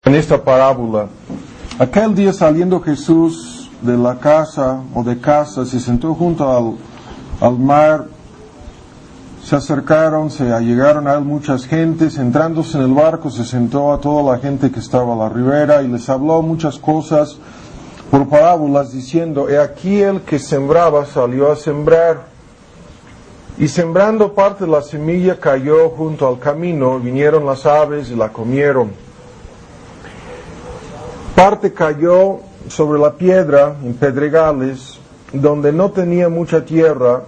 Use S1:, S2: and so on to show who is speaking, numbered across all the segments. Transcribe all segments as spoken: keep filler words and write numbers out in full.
S1: en esta parábola. Aquel día, saliendo Jesús de la casa o de casa, se sentó junto al, al mar. Se acercaron, se allegaron a él muchas gentes. Entrándose en el barco, se sentó a toda la gente que estaba a la ribera y les habló muchas cosas por parábolas, diciendo: He aquí el que sembraba salió a sembrar. Y sembrando parte de la semilla cayó junto al camino, vinieron las aves y la comieron. Parte cayó sobre la piedra, en pedregales, donde no tenía mucha tierra,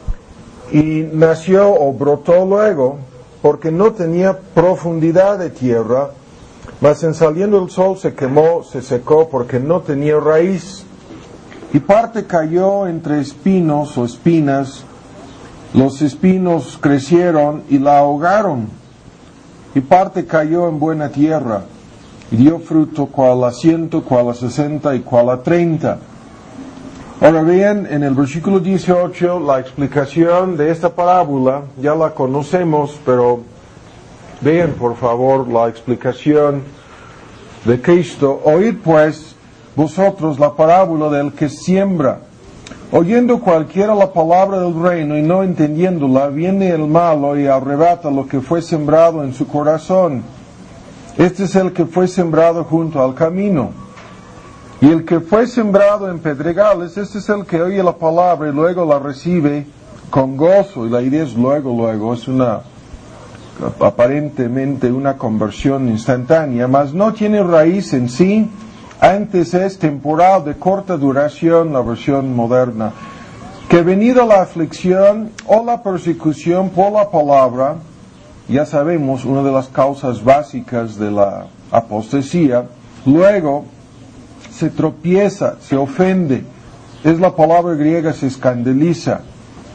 S1: y nació o brotó luego, porque no tenía profundidad de tierra, mas en saliendo el sol se quemó, se secó, porque no tenía raíz. Y parte cayó entre espinos o espinas, los espinos crecieron y la ahogaron. Y parte cayó en buena tierra, y dio fruto cual a ciento, cual a sesenta y cual a treinta. Ahora bien, en el versículo dieciocho, la explicación de esta parábola, ya la conocemos, pero vean por favor la explicación de Cristo. Oíd pues vosotros la parábola del que siembra. Oyendo cualquiera la palabra del reino y no entendiéndola, viene el malo y arrebata lo que fue sembrado en su corazón. Este es el que fue sembrado junto al camino. Y el que fue sembrado en pedregales, este es el que oye la palabra y luego la recibe con gozo. Y la idea es luego, luego, es una, aparentemente una conversión instantánea, mas no tiene raíz en sí. Antes es temporal, de corta duración, la versión moderna. Que venida la aflicción o la persecución por la palabra, ya sabemos, una de las causas básicas de la apostasía, luego se tropieza, se ofende, es la palabra griega, se escandaliza.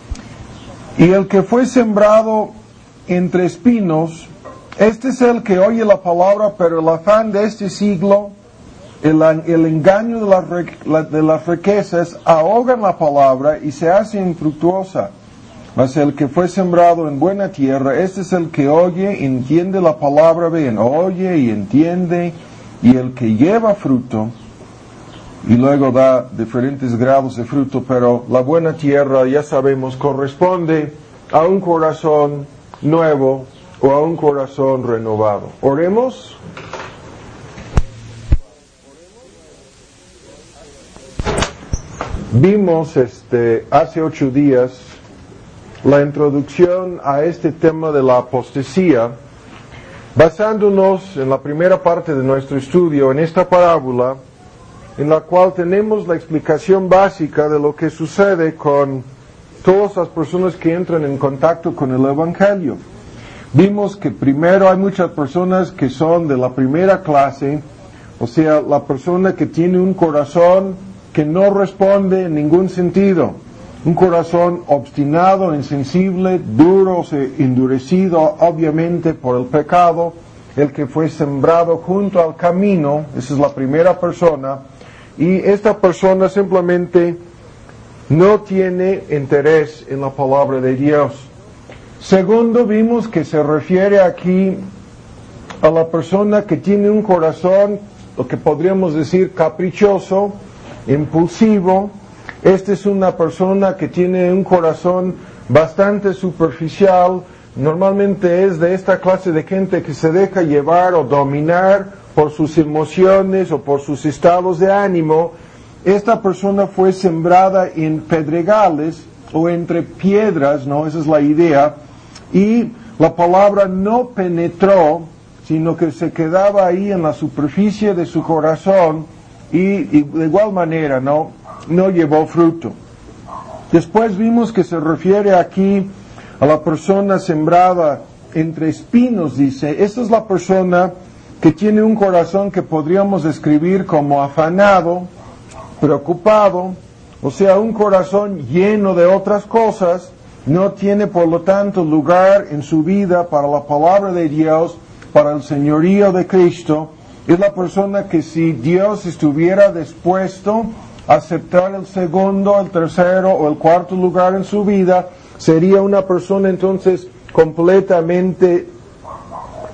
S1: Y el que fue sembrado entre espinos, este es el que oye la palabra, pero el afán de este siglo, el, el engaño de, la, de las riquezas, ahogan la palabra y se hace infructuosa. Mas el que fue sembrado en buena tierra, este es el que oye, entiende la palabra, bien, oye y entiende, y el que lleva fruto, y luego da diferentes grados de fruto, pero la buena tierra, ya sabemos, corresponde a un corazón nuevo o a un corazón renovado. Oremos. Vimos este, hace ocho días la introducción a este tema de la apostasía, basándonos en la primera parte de nuestro estudio, en esta parábola, en la cual tenemos la explicación básica de lo que sucede con todas las personas que entran en contacto con el Evangelio. Vimos que primero hay muchas personas que son de la primera clase, o sea, la persona que tiene un corazón que no responde en ningún sentido, un corazón obstinado, insensible, duro, endurecido obviamente por el pecado, el que fue sembrado junto al camino, esa es la primera persona. Y esta persona simplemente no tiene interés en la palabra de Dios. Segundo, vimos que se refiere aquí a la persona que tiene un corazón, lo que podríamos decir caprichoso, impulsivo. Esta es una persona que tiene un corazón bastante superficial. Normalmente es de esta clase de gente que se deja llevar o dominar por sus emociones o por sus estados de ánimo. Esta persona fue sembrada en pedregales o entre piedras, ¿no? Esa es la idea. Y la palabra no penetró, sino que se quedaba ahí en la superficie de su corazón y, y de igual manera, ¿no? No llevó fruto. Después vimos que se refiere aquí a la persona sembrada entre espinos, dice. Esta es la persona que tiene un corazón que podríamos describir como afanado, preocupado, o sea, un corazón lleno de otras cosas, no tiene por lo tanto lugar en su vida para la palabra de Dios, para el señorío de Cristo. Es la persona que si Dios estuviera dispuesto a aceptar el segundo, el tercero o el cuarto lugar en su vida, sería una persona entonces completamente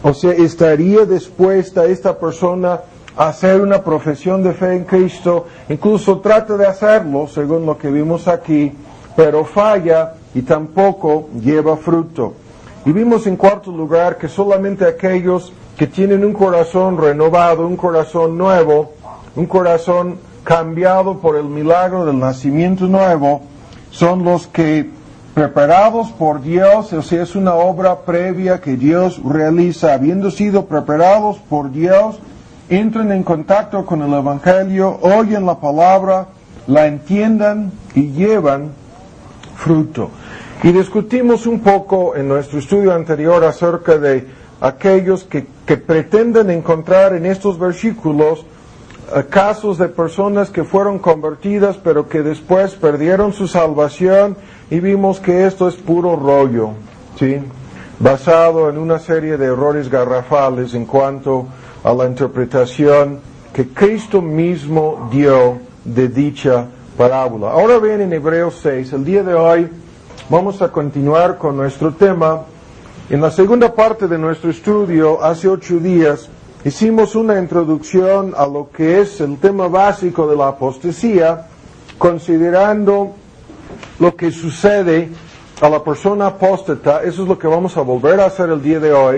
S1: O sea, ¿estaría dispuesta esta persona a hacer una profesión de fe en Cristo? Incluso trata de hacerlo, según lo que vimos aquí, pero falla y tampoco lleva fruto. Y vimos en cuarto lugar que solamente aquellos que tienen un corazón renovado, un corazón nuevo, un corazón cambiado por el milagro del nacimiento nuevo, son los que, preparados por Dios, o sea, es una obra previa que Dios realiza, habiendo sido preparados por Dios, entran en contacto con el Evangelio, oyen la palabra, la entiendan y llevan fruto. Y discutimos un poco en nuestro estudio anterior acerca de aquellos que, que pretenden encontrar en estos versículos uh, casos de personas que fueron convertidas pero que después perdieron su salvación, y vimos que esto es puro rollo, ¿sí? Basado en una serie de errores garrafales en cuanto a la interpretación que Cristo mismo dio de dicha parábola. Ahora bien, en Hebreos seis, el día de hoy vamos a continuar con nuestro tema. En la segunda parte de nuestro estudio, hace ocho días, hicimos una introducción a lo que es el tema básico de la apostasía, considerando lo que sucede a la persona apóstata. Eso es lo que vamos a volver a hacer el día de hoy.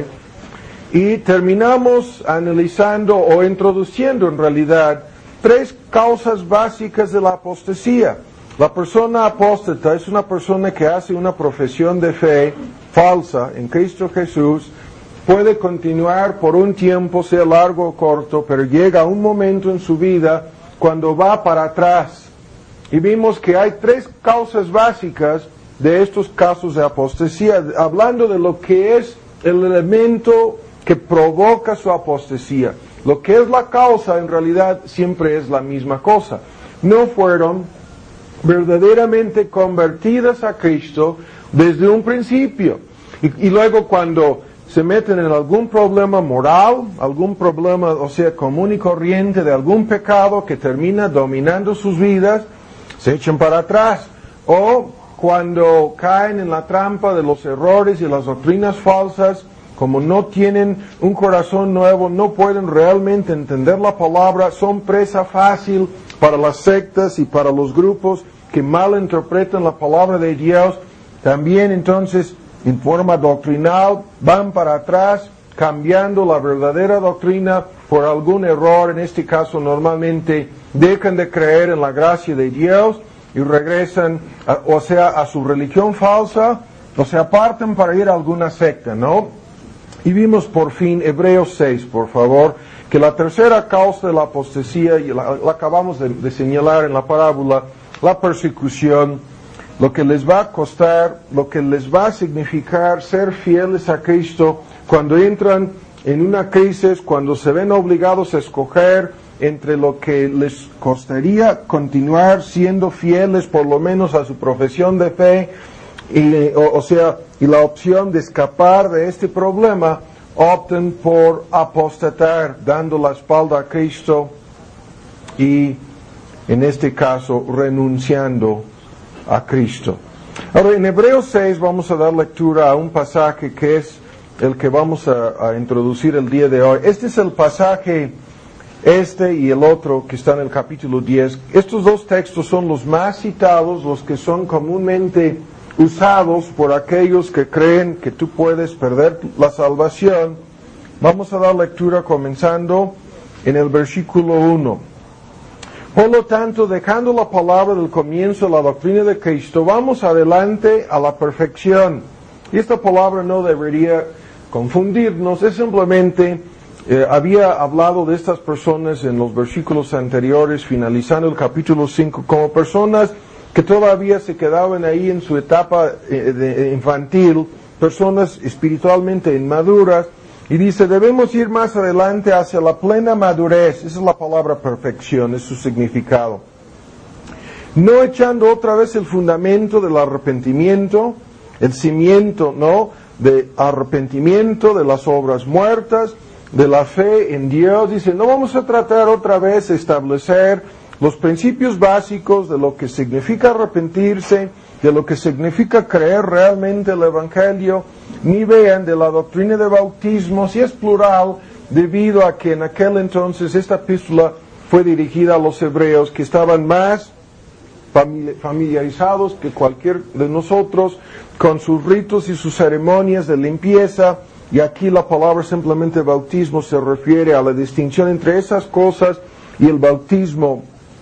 S1: Y terminamos analizando o introduciendo en realidad tres causas básicas de la apostasía. La persona apóstata es una persona que hace una profesión de fe falsa en Cristo Jesús, puede continuar por un tiempo, sea largo o corto, pero llega un momento en su vida cuando va para atrás. Y vimos que hay tres causas básicas de estos casos de apostasía, hablando de lo que es el elemento que provoca su apostasía. Lo que es la causa en realidad siempre es la misma cosa. No fueron verdaderamente convertidas a Cristo desde un principio. Y, y luego cuando se meten en algún problema moral, algún problema, o sea, común y corriente de algún pecado que termina dominando sus vidas, se echan para atrás. O cuando caen en la trampa de los errores y las doctrinas falsas, como no tienen un corazón nuevo, no pueden realmente entender la palabra, son presa fácil para las sectas y para los grupos que malinterpretan la palabra de Dios. También entonces, en forma doctrinal, van para atrás, cambiando la verdadera doctrina por algún error. En este caso, normalmente dejan de creer en la gracia de Dios y regresan, a, o sea, a su religión falsa, o se apartan para ir a alguna secta, ¿no? Y vimos por fin, Hebreos seis, por favor, que la tercera causa de la apostasía, y la, la acabamos de, de señalar en la parábola, la persecución, lo que les va a costar, lo que les va a significar ser fieles a Cristo cuando entran en una crisis, cuando se ven obligados a escoger entre lo que les costaría continuar siendo fieles por lo menos a su profesión de fe, y, o, o sea, y la opción de escapar de este problema, opten por apostatar, dando la espalda a Cristo y, en este caso, renunciando a Cristo. Ahora, en Hebreos seis vamos a dar lectura a un pasaje que es el que vamos a, a introducir el día de hoy. Este es el pasaje, este y el otro que está en el capítulo diez. Estos dos textos son los más citados, los que son comúnmente usados por aquellos que creen que tú puedes perder la salvación. Vamos a dar lectura comenzando en el versículo uno. Por lo tanto, dejando la palabra del comienzo, la doctrina de Cristo, vamos adelante a la perfección. Y esta palabra no debería confundirnos, es simplemente, eh, había hablado de estas personas en los versículos anteriores, finalizando el capítulo cinco, como personas que todavía se quedaban ahí en su etapa eh, de, infantil, personas espiritualmente inmaduras, y dice, debemos ir más adelante hacia la plena madurez. Esa es la palabra perfección, es su significado. No echando otra vez el fundamento del arrepentimiento, el cimiento, ¿no?, de arrepentimiento de las obras muertas, de la fe en Dios. Dice, no vamos a tratar otra vez de establecer los principios básicos de lo que significa arrepentirse, de lo que significa creer realmente el Evangelio, ni vean de la doctrina de bautismo, si es plural, debido a que en aquel entonces esta epístola fue dirigida a los hebreos que estaban más familiarizados que cualquier de nosotros con sus ritos y sus ceremonias de limpieza, y aquí la palabra simplemente bautismo se refiere a la distinción entre esas cosas y el bautismo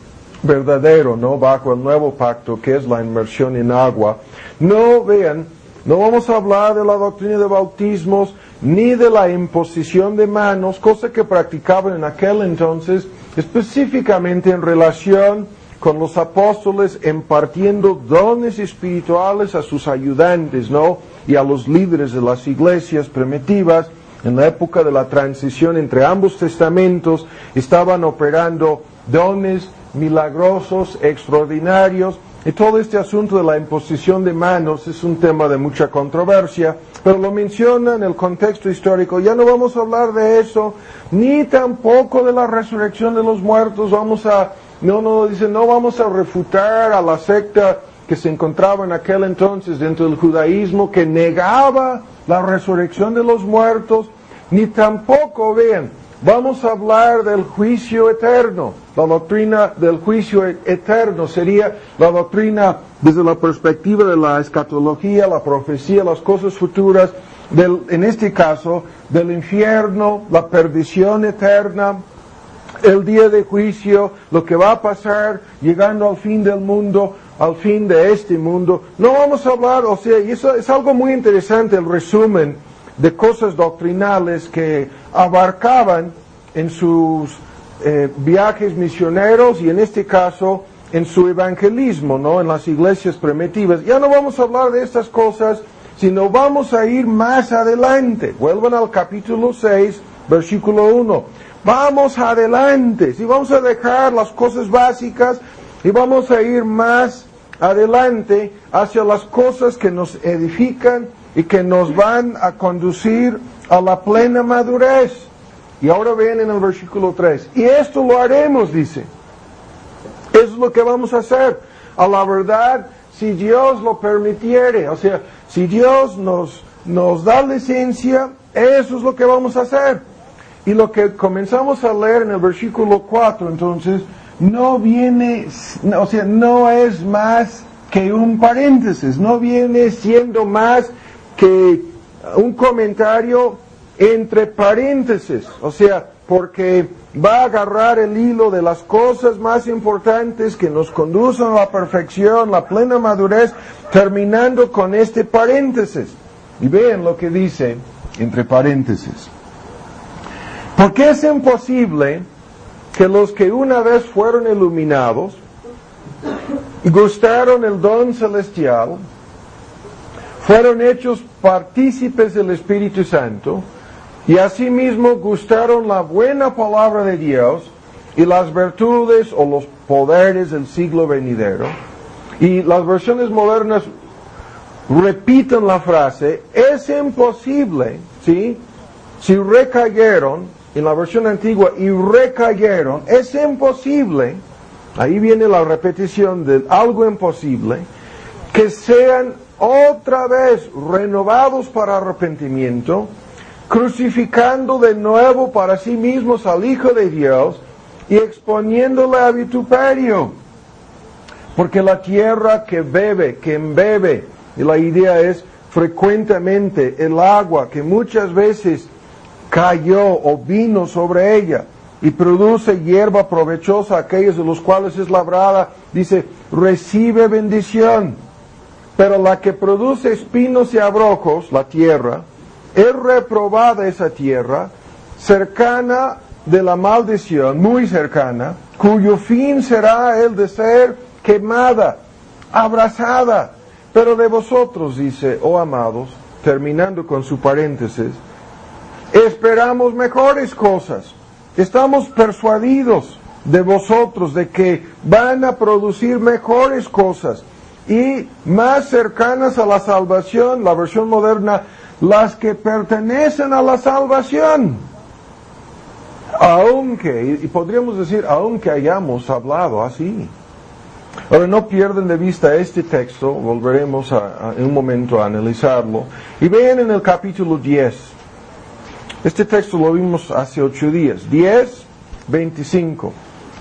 S1: verdadero, ¿no? Bajo el nuevo pacto, que es la inmersión en agua. No, vean, no vamos a hablar de la doctrina de bautismos, ni de la imposición de manos, cosa que practicaban en aquel entonces, específicamente en relación con los apóstoles impartiendo dones espirituales a sus ayudantes, ¿no? Y a los líderes de las iglesias primitivas. En la época de la transición entre ambos testamentos, estaban operando dones milagrosos, extraordinarios, y todo este asunto de la imposición de manos es un tema de mucha controversia, pero lo menciona en el contexto histórico. Ya no vamos a hablar de eso, ni tampoco de la resurrección de los muertos. Vamos a, no, no, dice, no vamos a refutar a la secta que se encontraba en aquel entonces dentro del judaísmo, que negaba la resurrección de los muertos, ni tampoco, vean, vamos a hablar del juicio eterno. La doctrina del juicio eterno sería la doctrina desde la perspectiva de la escatología, la profecía, las cosas futuras, del, en este caso, del infierno, la perdición eterna, el día de juicio, lo que va a pasar llegando al fin del mundo, al fin de este mundo. No vamos a hablar, o sea, y eso es algo muy interesante, el resumen de cosas doctrinales que abarcaban en sus eh, viajes misioneros y en este caso en su evangelismo, ¿no? En las iglesias primitivas. Ya no vamos a hablar de estas cosas, sino vamos a ir más adelante. Vuelvan al capítulo seis, versículo uno. Vamos adelante, si vamos a dejar las cosas básicas y vamos a ir más adelante hacia las cosas que nos edifican y que nos van a conducir a la plena madurez. Y ahora ven en el versículo tres, y esto lo haremos, dice. Eso es lo que vamos a hacer. A la verdad, si Dios lo permitiere, o sea, si Dios nos, nos da licencia, eso es lo que vamos a hacer. Y lo que comenzamos a leer en el versículo cuatro, entonces, no viene, o sea, no es más que un paréntesis, no viene siendo más que un comentario entre paréntesis, o sea, porque va a agarrar el hilo de las cosas más importantes que nos conducen a la perfección, la plena madurez, terminando con este paréntesis. Y vean lo que dice entre paréntesis. Porque es imposible que los que una vez fueron iluminados, gustaron el don celestial, fueron hechos partícipes del Espíritu Santo, y asimismo gustaron la buena palabra de Dios y las virtudes o los poderes del siglo venidero. Y las versiones modernas repiten la frase, es imposible, ¿sí? Si recayeron, en la versión antigua, y recayeron, es imposible, ahí viene la repetición de algo imposible, que sean otra vez renovados para arrepentimiento, crucificando de nuevo para sí mismos al Hijo de Dios y exponiéndole a vituperio. Porque la tierra que bebe, que embebe, y la idea es frecuentemente el agua que muchas veces cayó o vino sobre ella y produce hierba provechosa a aquellos de los cuales es labrada, dice, recibe bendición. Pero la que produce espinos y abrojos, la tierra, es reprobada esa tierra, cercana de la maldición, muy cercana, cuyo fin será el de ser quemada, abrasada. Pero de vosotros, dice, oh amados, terminando con su paréntesis, esperamos mejores cosas. Estamos persuadidos de vosotros de que van a producir mejores cosas y más cercanas a la salvación, la versión moderna, las que pertenecen a la salvación. Aunque, y podríamos decir, aunque hayamos hablado así. Ahora, no pierden de vista este texto, volveremos a, a, en un momento a analizarlo, y vean en el capítulo diez. Este texto lo vimos hace ocho días. diez, veinticinco.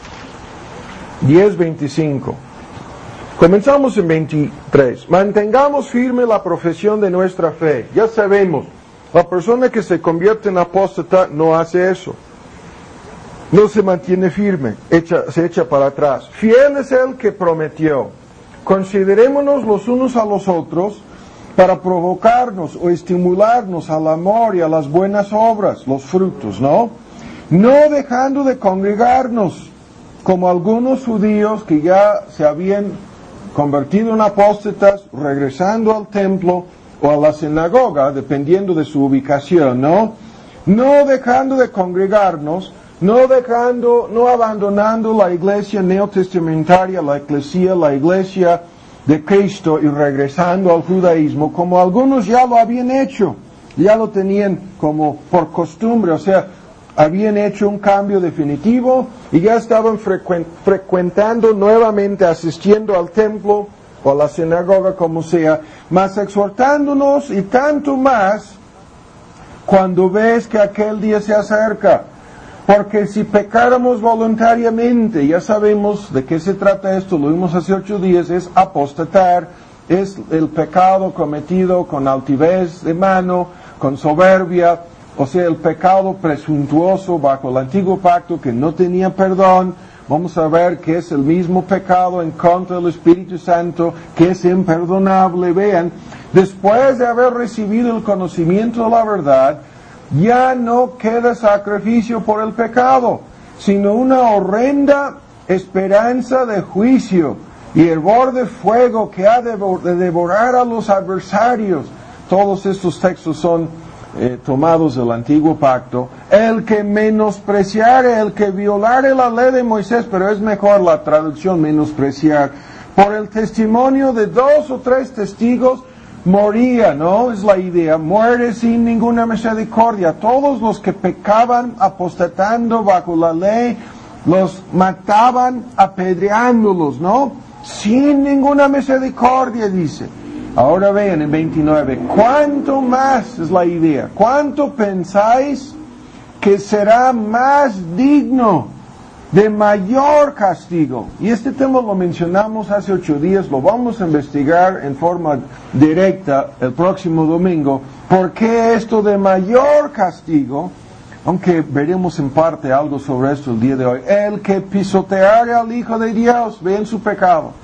S1: diez, veinticinco. Comenzamos en veintitrés. Mantengamos firme la profesión de nuestra fe. Ya sabemos, la persona que se convierte en apóstata no hace eso. No se mantiene firme, echa, se echa para atrás. Fiel es el que prometió. Considerémonos los unos a los otros para provocarnos o estimularnos al amor y a las buenas obras, los frutos, ¿no? No dejando de congregarnos, como algunos judíos que ya se habían convertido en apóstatas, regresando al templo o a la sinagoga, dependiendo de su ubicación, ¿no? No dejando de congregarnos, no dejando, no abandonando la iglesia neotestamentaria, la eclesía, la iglesia de Cristo y regresando al judaísmo, como algunos ya lo habían hecho, ya lo tenían como por costumbre, o sea, habían hecho un cambio definitivo y ya estaban frecuent, frecuentando nuevamente, asistiendo al templo o a la sinagoga, como sea, mas exhortándonos y tanto más cuando ves que aquel día se acerca. Porque si pecáramos voluntariamente, ya sabemos de qué se trata esto, lo vimos hace ocho días, es apostatar, es el pecado cometido con altivez de mano, con soberbia, o sea, el pecado presuntuoso bajo el antiguo pacto que no tenía perdón. Vamos a ver que es el mismo pecado en contra del Espíritu Santo, que es imperdonable. Vean, después de haber recibido el conocimiento de la verdad, ya no queda sacrificio por el pecado, sino una horrenda esperanza de juicio y hervor de fuego que ha de devorar a los adversarios. Todos estos textos son eh, tomados del antiguo pacto. El que menospreciare, el que violare la ley de Moisés, pero es mejor la traducción menospreciar, por el testimonio de dos o tres testigos, moría, ¿no? Es la idea, muere sin ninguna misericordia. Todos los que pecaban apostatando bajo la ley, los mataban apedreándolos, ¿no? Sin ninguna misericordia, dice. Ahora vean en veintinueve, ¿cuánto más es la idea? ¿Cuánto pensáis que será más digno de mayor castigo? Y este tema lo mencionamos hace ocho días, lo vamos a investigar en forma directa el próximo domingo. ¿Por qué esto de mayor castigo? Aunque veremos en parte algo sobre esto el día de hoy. El que pisoteare al Hijo de Dios, ven su pecado.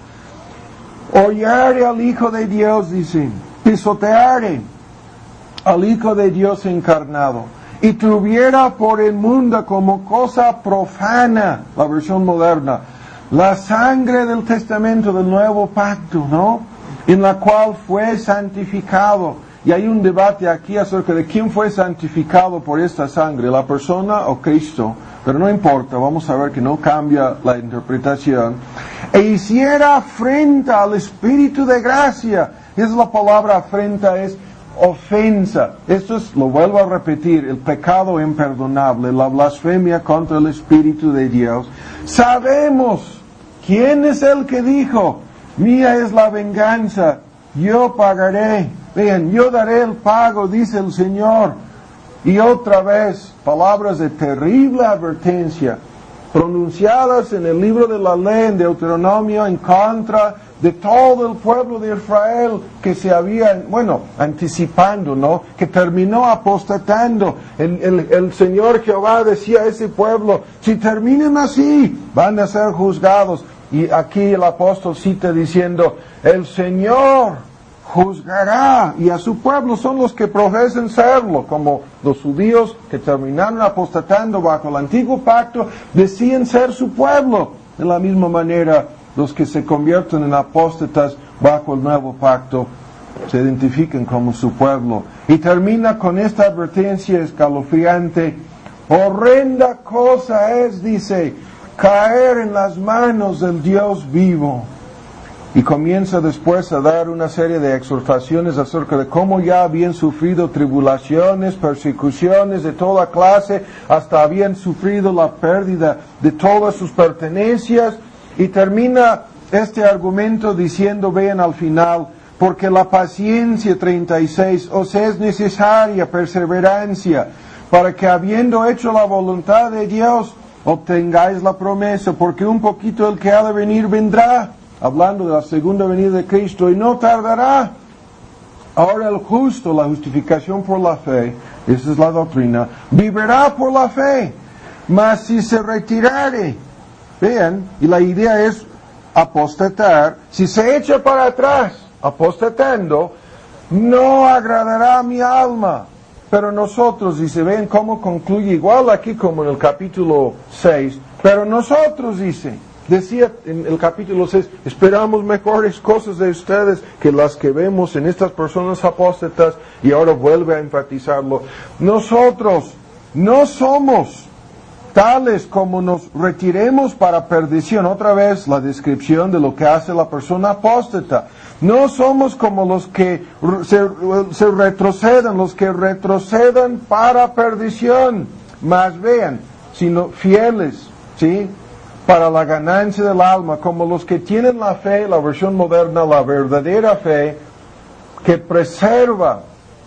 S1: Hollare al Hijo de Dios, dice, pisoteare al Hijo de Dios encarnado, y tuviera por inmunda como cosa profana, la versión moderna, la sangre del testamento del nuevo pacto, ¿no? En la cual fue santificado. Y hay un debate aquí acerca de quién fue santificado por esta sangre, la persona o Cristo. Pero no importa, vamos a ver que no cambia la interpretación. E hiciera afrenta al Espíritu de gracia. Esa es la palabra afrenta, es ofensa. Esto es, lo vuelvo a repetir, el pecado imperdonable, la blasfemia contra el Espíritu de Dios. Sabemos quién es el que dijo, mía es la venganza, yo pagaré. Vean, yo daré el pago, dice el Señor. Y otra vez, palabras de terrible advertencia, pronunciadas en el libro de la ley, en Deuteronomio, en contra de todo el pueblo de Israel que se había, bueno, anticipando, ¿no? Que terminó apostatando. El, el, el Señor Jehová decía a ese pueblo, si terminan así, van a ser juzgados. Y aquí el apóstol cita diciendo, el Señor juzgará, y a su pueblo son los que profesan serlo, como los judíos que terminaron apostatando bajo el antiguo pacto, decían ser su pueblo. De la misma manera, los que se convierten en apóstatas bajo el nuevo pacto se identifican como su pueblo. Y termina con esta advertencia escalofriante. Horrenda cosa es, dice, caer en las manos del Dios vivo. Y comienza después a dar una serie de exhortaciones acerca de cómo ya habían sufrido tribulaciones, persecuciones de toda clase, hasta habían sufrido la pérdida de todas sus pertenencias, y termina este argumento diciendo, vean al final, porque la paciencia, treinta y seis, os es necesaria perseverancia, para que habiendo hecho la voluntad de Dios, obtengáis la promesa, porque un poquito el que ha de venir vendrá, hablando de la segunda venida de Cristo, y no tardará. Ahora el justo, la justificación por la fe, esa es la doctrina, vivirá por la fe, mas si se retirare, vean, y la idea es apostatar, si se echa para atrás, apostatando, no agradará a mi alma. Pero nosotros, dice, ven cómo concluye igual aquí como en el capítulo seis, pero nosotros, dice, decía en el capítulo seis, esperamos mejores cosas de ustedes que las que vemos en estas personas apóstatas, y ahora vuelve a enfatizarlo. Nosotros no somos tales como nos retiremos para perdición. Otra vez la descripción de lo que hace la persona apóstata. No somos como los que se, se retrocedan, los que retrocedan para perdición. Mas vean, sino fieles, ¿sí?, para la ganancia del alma, como los que tienen la fe, la versión moderna, la verdadera fe, que preserva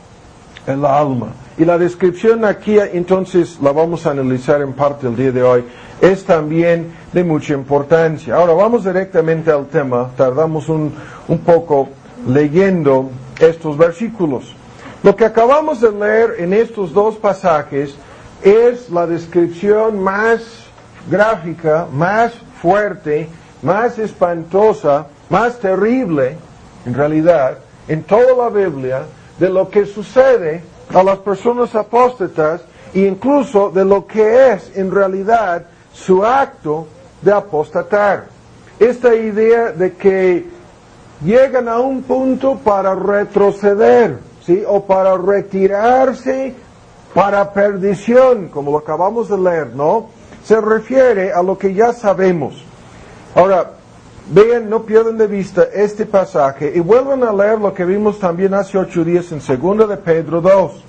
S1: el alma. Y la descripción aquí, entonces, la vamos a analizar en parte el día de hoy, es también de mucha importancia. Ahora, vamos directamente al tema. Tardamos un, un poco leyendo estos versículos. Lo que acabamos de leer en estos dos pasajes es la descripción más gráfica, más fuerte, más espantosa, más terrible, en realidad, en toda la Biblia, de lo que sucede a las personas apóstatas e incluso de lo que es en realidad su acto de apostatar. Esta idea de que llegan a un punto para retroceder, ¿sí?, o para retirarse para perdición, como lo acabamos de leer, ¿no? Se refiere a lo que ya sabemos. Ahora, vean, no pierdan de vista este pasaje y vuelvan a leer lo que vimos también hace ocho días en segunda de Pedro dos.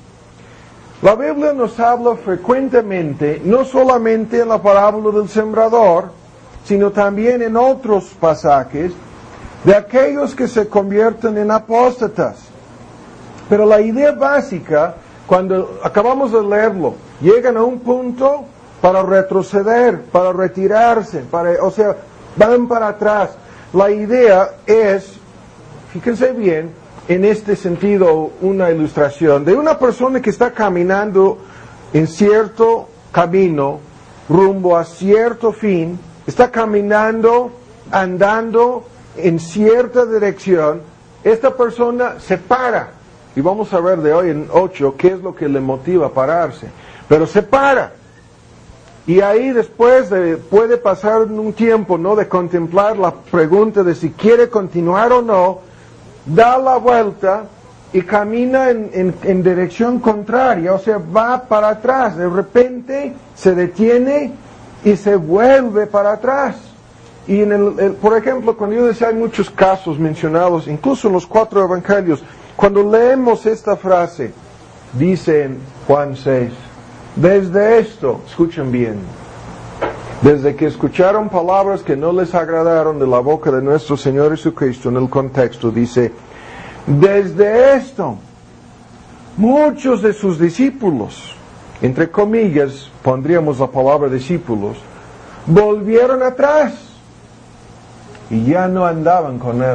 S1: La Biblia nos habla frecuentemente, no solamente en la parábola del sembrador, sino también en otros pasajes, de aquellos que se convierten en apóstatas. Pero la idea básica, cuando acabamos de leerlo, llegan a un punto para retroceder, para retirarse, para, o sea, van para atrás. La idea es, fíjense bien, en este sentido, una ilustración de una persona que está caminando en cierto camino, rumbo a cierto fin, está caminando, andando en cierta dirección. Esta persona se para, y vamos a ver de hoy en ocho qué es lo que le motiva a pararse, pero se para. Y ahí después de, puede pasar un tiempo, ¿no?, de contemplar la pregunta de si quiere continuar o no, da la vuelta y camina en, en, en dirección contraria, o sea, va para atrás. De repente se detiene y se vuelve para atrás. Y en el, el, por ejemplo, cuando yo decía, hay muchos casos mencionados, incluso en los cuatro evangelios, cuando leemos esta frase, dice en Juan seis, desde esto, escuchen bien, desde que escucharon palabras que no les agradaron de la boca de nuestro Señor Jesucristo, en el contexto dice, desde esto, muchos de sus discípulos, entre comillas, pondríamos la palabra discípulos, volvieron atrás y ya no andaban con Él.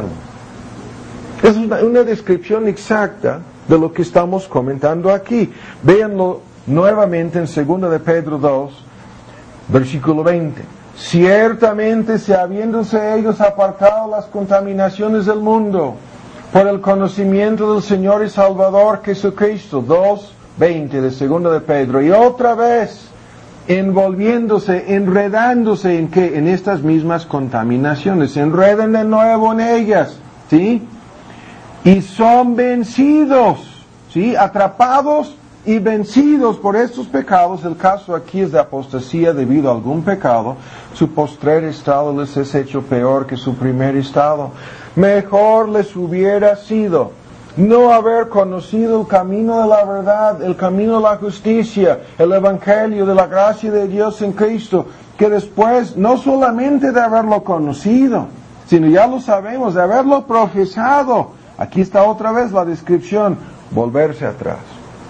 S1: Es una, una descripción exacta de lo que estamos comentando aquí. Véanlo nuevamente en segunda de Pedro dos, versículo veinte. Ciertamente, si habiéndose ellos apartado las contaminaciones del mundo, por el conocimiento del Señor y Salvador Jesucristo, dos veinte de segunda de Pedro, y otra vez envolviéndose, enredándose en que en estas mismas contaminaciones, se enredan de nuevo en ellas, ¿sí? Y son vencidos, ¿sí? Atrapados y vencidos por estos pecados. El caso aquí es de apostasía debido a algún pecado. Su postrer estado les es hecho peor que su primer estado. Mejor les hubiera sido no haber conocido el camino de la verdad, el camino de la justicia, el evangelio de la gracia de Dios en Cristo, que después no solamente de haberlo conocido, sino ya lo sabemos, de haberlo profesado. Aquí está otra vez la descripción, volverse atrás,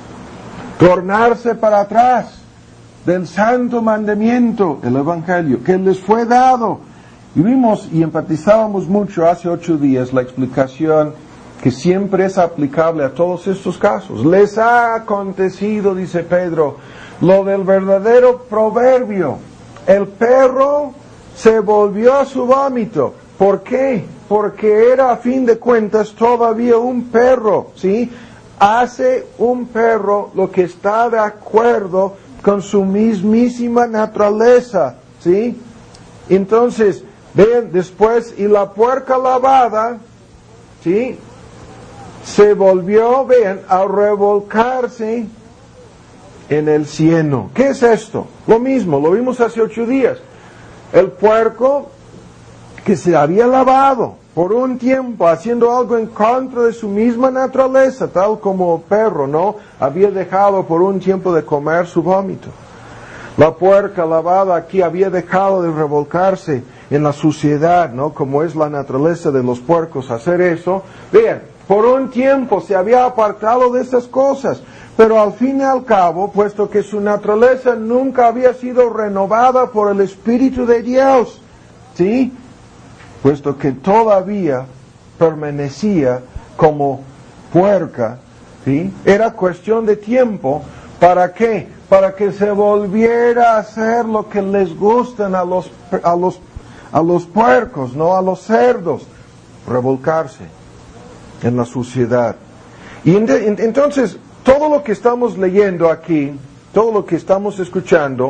S1: tornarse para atrás del santo mandamiento, el Evangelio, que les fue dado. Y vimos y enfatizábamos mucho hace ocho días la explicación que siempre es aplicable a todos estos casos. Les ha acontecido, dice Pedro, lo del verdadero proverbio. El perro se volvió a su vómito. ¿Por qué? Porque era a fin de cuentas todavía un perro, ¿sí? Hace un perro lo que está de acuerdo con su mismísima naturaleza, ¿sí? Entonces, vean, después, y la puerca lavada, ¿sí? Se volvió, vean, a revolcarse en el cieno. ¿Qué es esto? Lo mismo, lo vimos hace ocho días. El puerco que se había lavado por un tiempo, haciendo algo en contra de su misma naturaleza, tal como el perro, ¿no? Había dejado por un tiempo de comer su vómito. La puerca lavada aquí había dejado de revolcarse en la suciedad, ¿no? Como es la naturaleza de los puercos hacer eso. Vean, por un tiempo se había apartado de estas cosas, pero al fin y al cabo, puesto que su naturaleza nunca había sido renovada por el Espíritu de Dios, ¿sí? Puesto que todavía permanecía como puerca, ¿sí? Era cuestión de tiempo. ¿Para qué? Para que se volviera a hacer lo que les gustan a los, a los, a los puercos, no a los cerdos, revolcarse en la suciedad. Y ent- entonces, todo lo que estamos leyendo aquí, todo lo que estamos escuchando,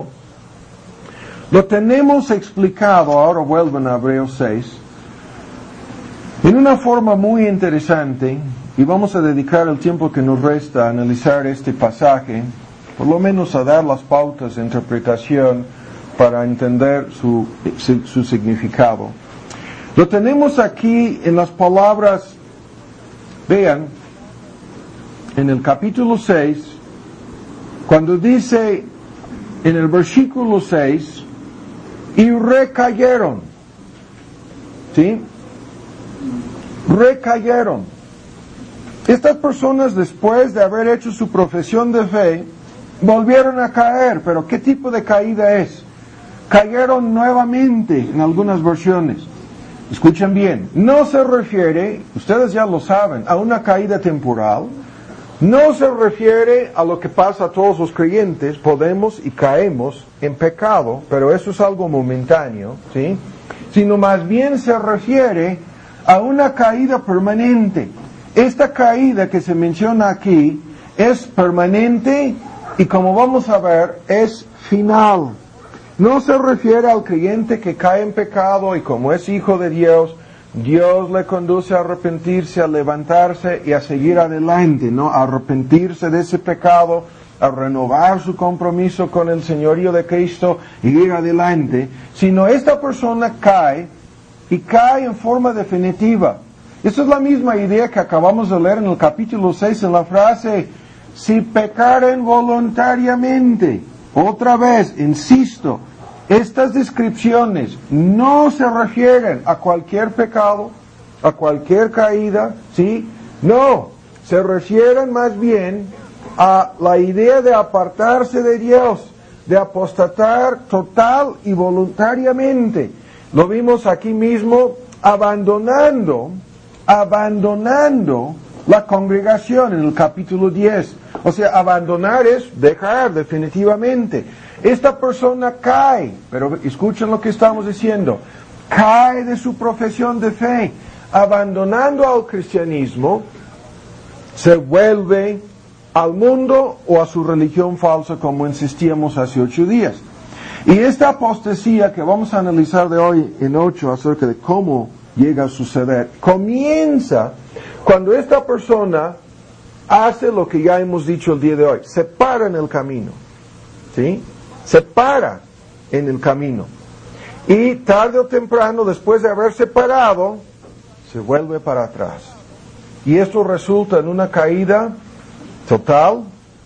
S1: lo tenemos explicado, ahora vuelven a Hebreos seis, en una forma muy interesante, y vamos a dedicar el tiempo que nos resta a analizar este pasaje, por lo menos a dar las pautas de interpretación para entender su, su, su significado. Lo tenemos aquí en las palabras, vean, en el capítulo seis, cuando dice en el versículo seis, y recayeron, ¿sí? Recayeron. Estas personas, después de haber hecho su profesión de fe, volvieron a caer. Pero ¿qué tipo de caída es? Cayeron nuevamente en algunas versiones. Escuchen bien, no se refiere, ustedes ya lo saben, a una caída temporal. No se refiere a lo que pasa a todos los creyentes, podemos y caemos en pecado, pero eso es algo momentáneo, ¿sí? Sino más bien se refiere a una caída permanente. Esta caída que se menciona aquí es permanente y, como vamos a ver, es final. No se refiere al creyente que cae en pecado y, como es hijo de Dios, Dios le conduce a arrepentirse, a levantarse y a seguir adelante, ¿no? A arrepentirse de ese pecado, a renovar su compromiso con el señorío de Cristo y ir adelante. Sino esta persona cae y cae en forma definitiva. Esta es la misma idea que acabamos de leer en el capítulo seis en la frase, si pecaren voluntariamente. Otra vez, insisto, estas descripciones no se refieren a cualquier pecado, a cualquier caída, ¿sí? No, se refieren más bien a la idea de apartarse de Dios, de apostatar total y voluntariamente. Lo vimos aquí mismo, abandonando, abandonando la congregación en el capítulo diez. O sea, abandonar es dejar definitivamente. Esta persona cae, pero escuchen lo que estamos diciendo, cae de su profesión de fe, abandonando al cristianismo, se vuelve al mundo o a su religión falsa, como insistíamos hace ocho días. Y esta apostasía que vamos a analizar de hoy en ocho acerca de cómo llega a suceder, comienza cuando esta persona hace lo que ya hemos dicho el día de hoy, se para en el camino, ¿sí? Se para en el camino. Y tarde o temprano, después de haberse parado, se vuelve para atrás. Y esto resulta en una caída total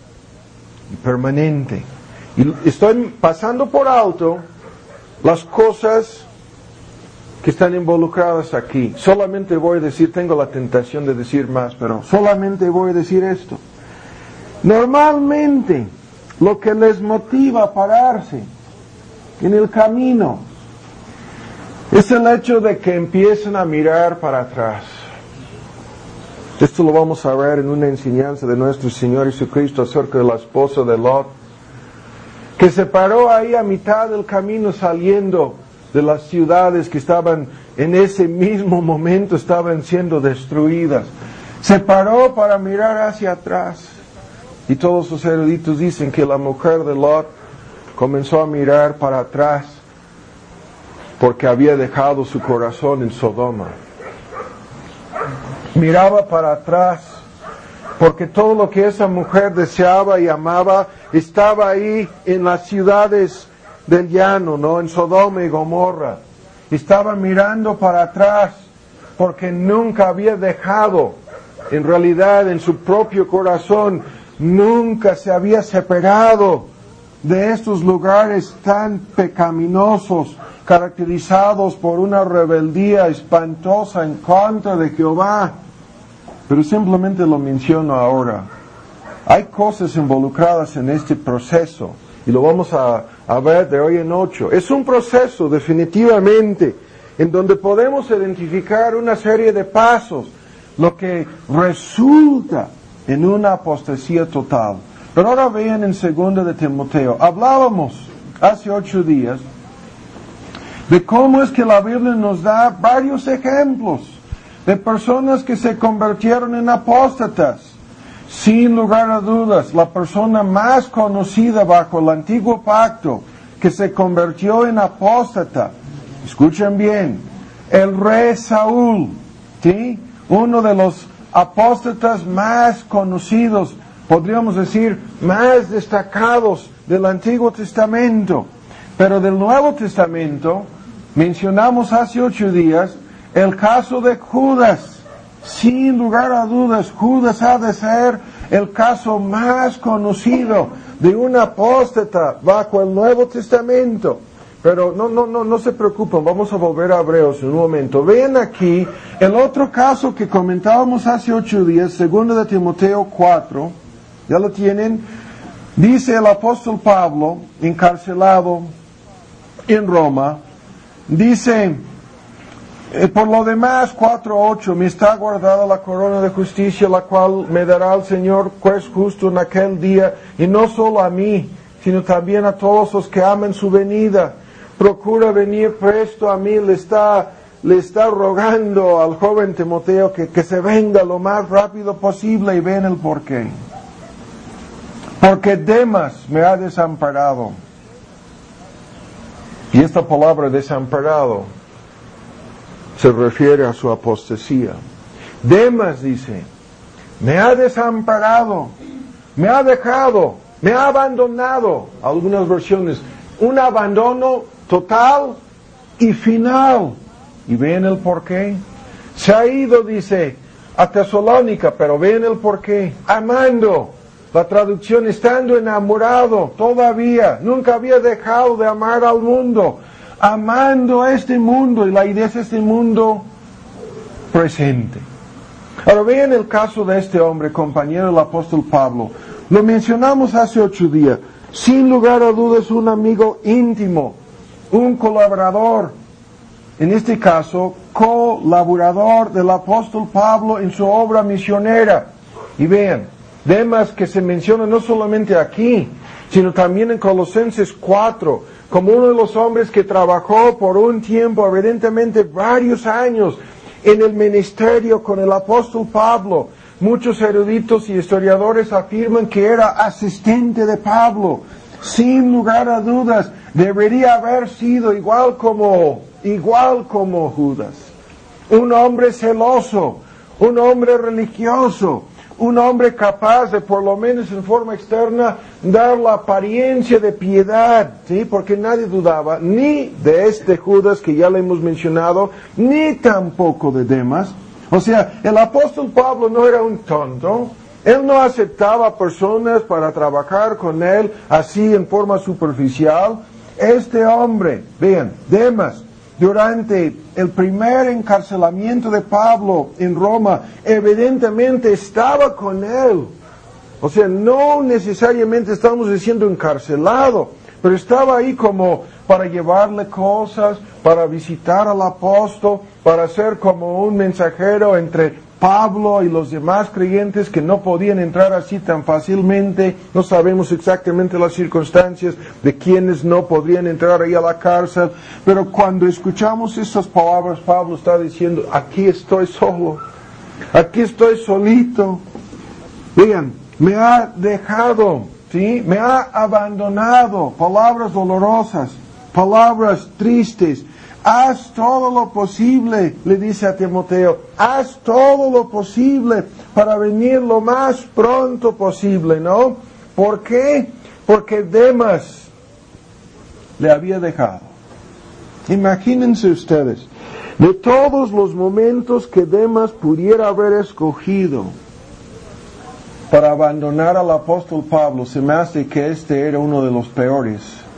S1: y permanente. Y estoy pasando por alto las cosas que están involucradas aquí. Solamente voy a decir, tengo la tentación de decir más, pero solamente voy a decir esto. Normalmente, lo que les motiva a pararse en el camino es el hecho de que empiecen a mirar para atrás. Esto lo vamos a ver en una enseñanza de nuestro Señor Jesucristo acerca de la esposa de Lot, que se paró ahí a mitad del camino saliendo de las ciudades que estaban en ese mismo momento estaban siendo destruidas. Se paró para mirar hacia atrás. Y todos los eruditos dicen que la mujer de Lot comenzó a mirar para atrás porque había dejado su corazón en Sodoma. Miraba para atrás porque todo lo que esa mujer deseaba y amaba estaba ahí en las ciudades del llano, ¿no? En Sodoma y Gomorra. Estaba mirando para atrás porque nunca había dejado, en realidad en su propio corazón, nunca se había separado de estos lugares tan pecaminosos, caracterizados por una rebeldía espantosa en contra de Jehová. Pero simplemente lo menciono ahora. Hay cosas involucradas en este proceso, y lo vamos a, a ver de hoy en ocho. Es un proceso definitivamente, en donde podemos identificar una serie de pasos, lo que resulta en una apostasía total. Pero ahora vean en segunda de Timoteo. Hablábamos hace ocho días de cómo es que la Biblia nos da varios ejemplos de personas que se convirtieron en apóstatas. Sin lugar a dudas, la persona más conocida bajo el antiguo pacto que se convirtió en apóstata, escuchen bien, el rey Saúl, ¿sí? Uno de los apóstatas más conocidos, podríamos decir, más destacados del Antiguo Testamento. Pero del Nuevo Testamento, mencionamos hace ocho días, el caso de Judas. Sin lugar a dudas, Judas ha de ser el caso más conocido de un apóstata bajo el Nuevo Testamento. Pero no, no, no, no se preocupen, vamos a volver a Hebreos en un momento. Vean aquí el otro caso que comentábamos hace ocho días, segundo de Timoteo cuatro, ya lo tienen. Dice el apóstol Pablo, encarcelado en Roma, dice, eh, por lo demás, cuatro ocho, me está guardada la corona de justicia, la cual me dará el Señor, juez justo en aquel día, y no solo a mí, sino también a todos los que aman su venida. Procura venir presto a mí, le está, le está rogando al joven Timoteo que, que se venga lo más rápido posible, y ven el porqué. Porque Demas me ha desamparado. Y esta palabra desamparado se refiere a su apostasía. Demas dice, me ha desamparado, me ha dejado, me ha abandonado. Algunas versiones, un abandono total y final. Y ven el porqué. Se ha ido, dice, a Tesalónica, pero ven el porqué. Amando. La traducción, estando enamorado todavía. Nunca había dejado de amar al mundo. Amando a este mundo. Y la idea es este mundo presente. Ahora vean el caso de este hombre, compañero del apóstol Pablo. Lo mencionamos hace ocho días. Sin lugar a dudas, un amigo íntimo. Un colaborador, en este caso, colaborador del apóstol Pablo en su obra misionera. Y vean, Demas que se menciona no solamente aquí, sino también en Colosenses cuatro, como uno de los hombres que trabajó por un tiempo, evidentemente varios años, en el ministerio con el apóstol Pablo. Muchos eruditos y historiadores afirman que era asistente de Pablo. Sin lugar a dudas, debería haber sido igual como, igual como Judas. Un hombre celoso, un hombre religioso, un hombre capaz de, por lo menos en forma externa, dar la apariencia de piedad, ¿sí? Porque nadie dudaba ni de este Judas que ya le hemos mencionado, ni tampoco de Demas. O sea, el apóstol Pablo no era un tonto. Él no aceptaba personas para trabajar con él así en forma superficial. Este hombre, vean, Demas, durante el primer encarcelamiento de Pablo en Roma, evidentemente estaba con él. O sea, no necesariamente estamos diciendo encarcelado, pero estaba ahí como para llevarle cosas, para visitar al apóstol, para ser como un mensajero entre Pablo y los demás creyentes que no podían entrar así tan fácilmente. No sabemos exactamente las circunstancias de quienes no podrían entrar ahí a la cárcel, pero cuando escuchamos estas palabras, Pablo está diciendo, aquí estoy solo, aquí estoy solito. Vean, me ha dejado, ¿sí? Me ha abandonado. Palabras dolorosas, palabras tristes. Haz todo lo posible, le dice a Timoteo, haz todo lo posible para venir lo más pronto posible, ¿no? ¿Por qué? Porque Demas le había dejado. Imagínense ustedes, de todos los momentos que Demas pudiera haber escogido para abandonar al apóstol Pablo, se me hace que este era uno de los peores.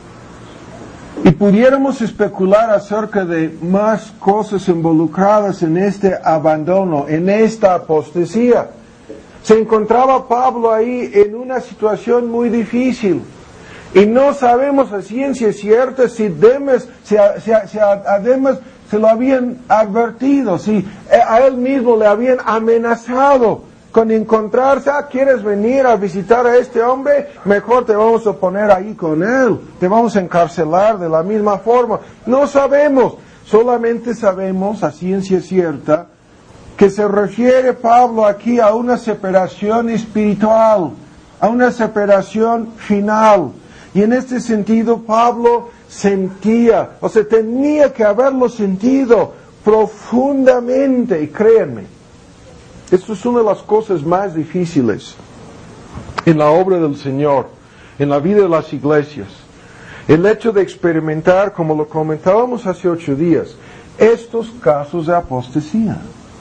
S1: Y pudiéramos especular acerca de más cosas involucradas en este abandono, en esta apostasía. Se encontraba Pablo ahí en una situación muy difícil. Y no sabemos a ciencia cierta si Demas, si a, si a, si a, a Demas se lo habían advertido, si a él mismo le habían amenazado con encontrarse, ah, ¿quieres venir a visitar a este hombre? Mejor te vamos a poner ahí con él, te vamos a encarcelar de la misma forma. No sabemos, solamente sabemos a ciencia cierta que se refiere Pablo aquí a una separación espiritual, a una separación final. Y en este sentido Pablo sentía, o sea, tenía que haberlo sentido profundamente, y créanme, esto es una de las cosas más difíciles en la obra del Señor, en la vida de las iglesias. El hecho de experimentar, como lo comentábamos hace ocho días, estos casos de apostasía.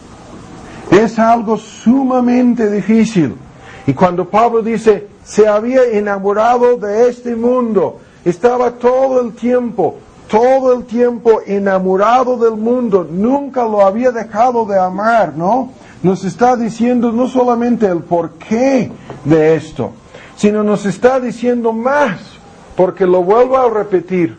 S1: Es algo sumamente difícil. Y cuando Pablo dice, se había enamorado de este mundo, estaba todo el tiempo, todo el tiempo enamorado del mundo, nunca lo había dejado de amar, ¿no? Nos está diciendo no solamente el porqué de esto, sino nos está diciendo más, porque lo vuelvo a repetir.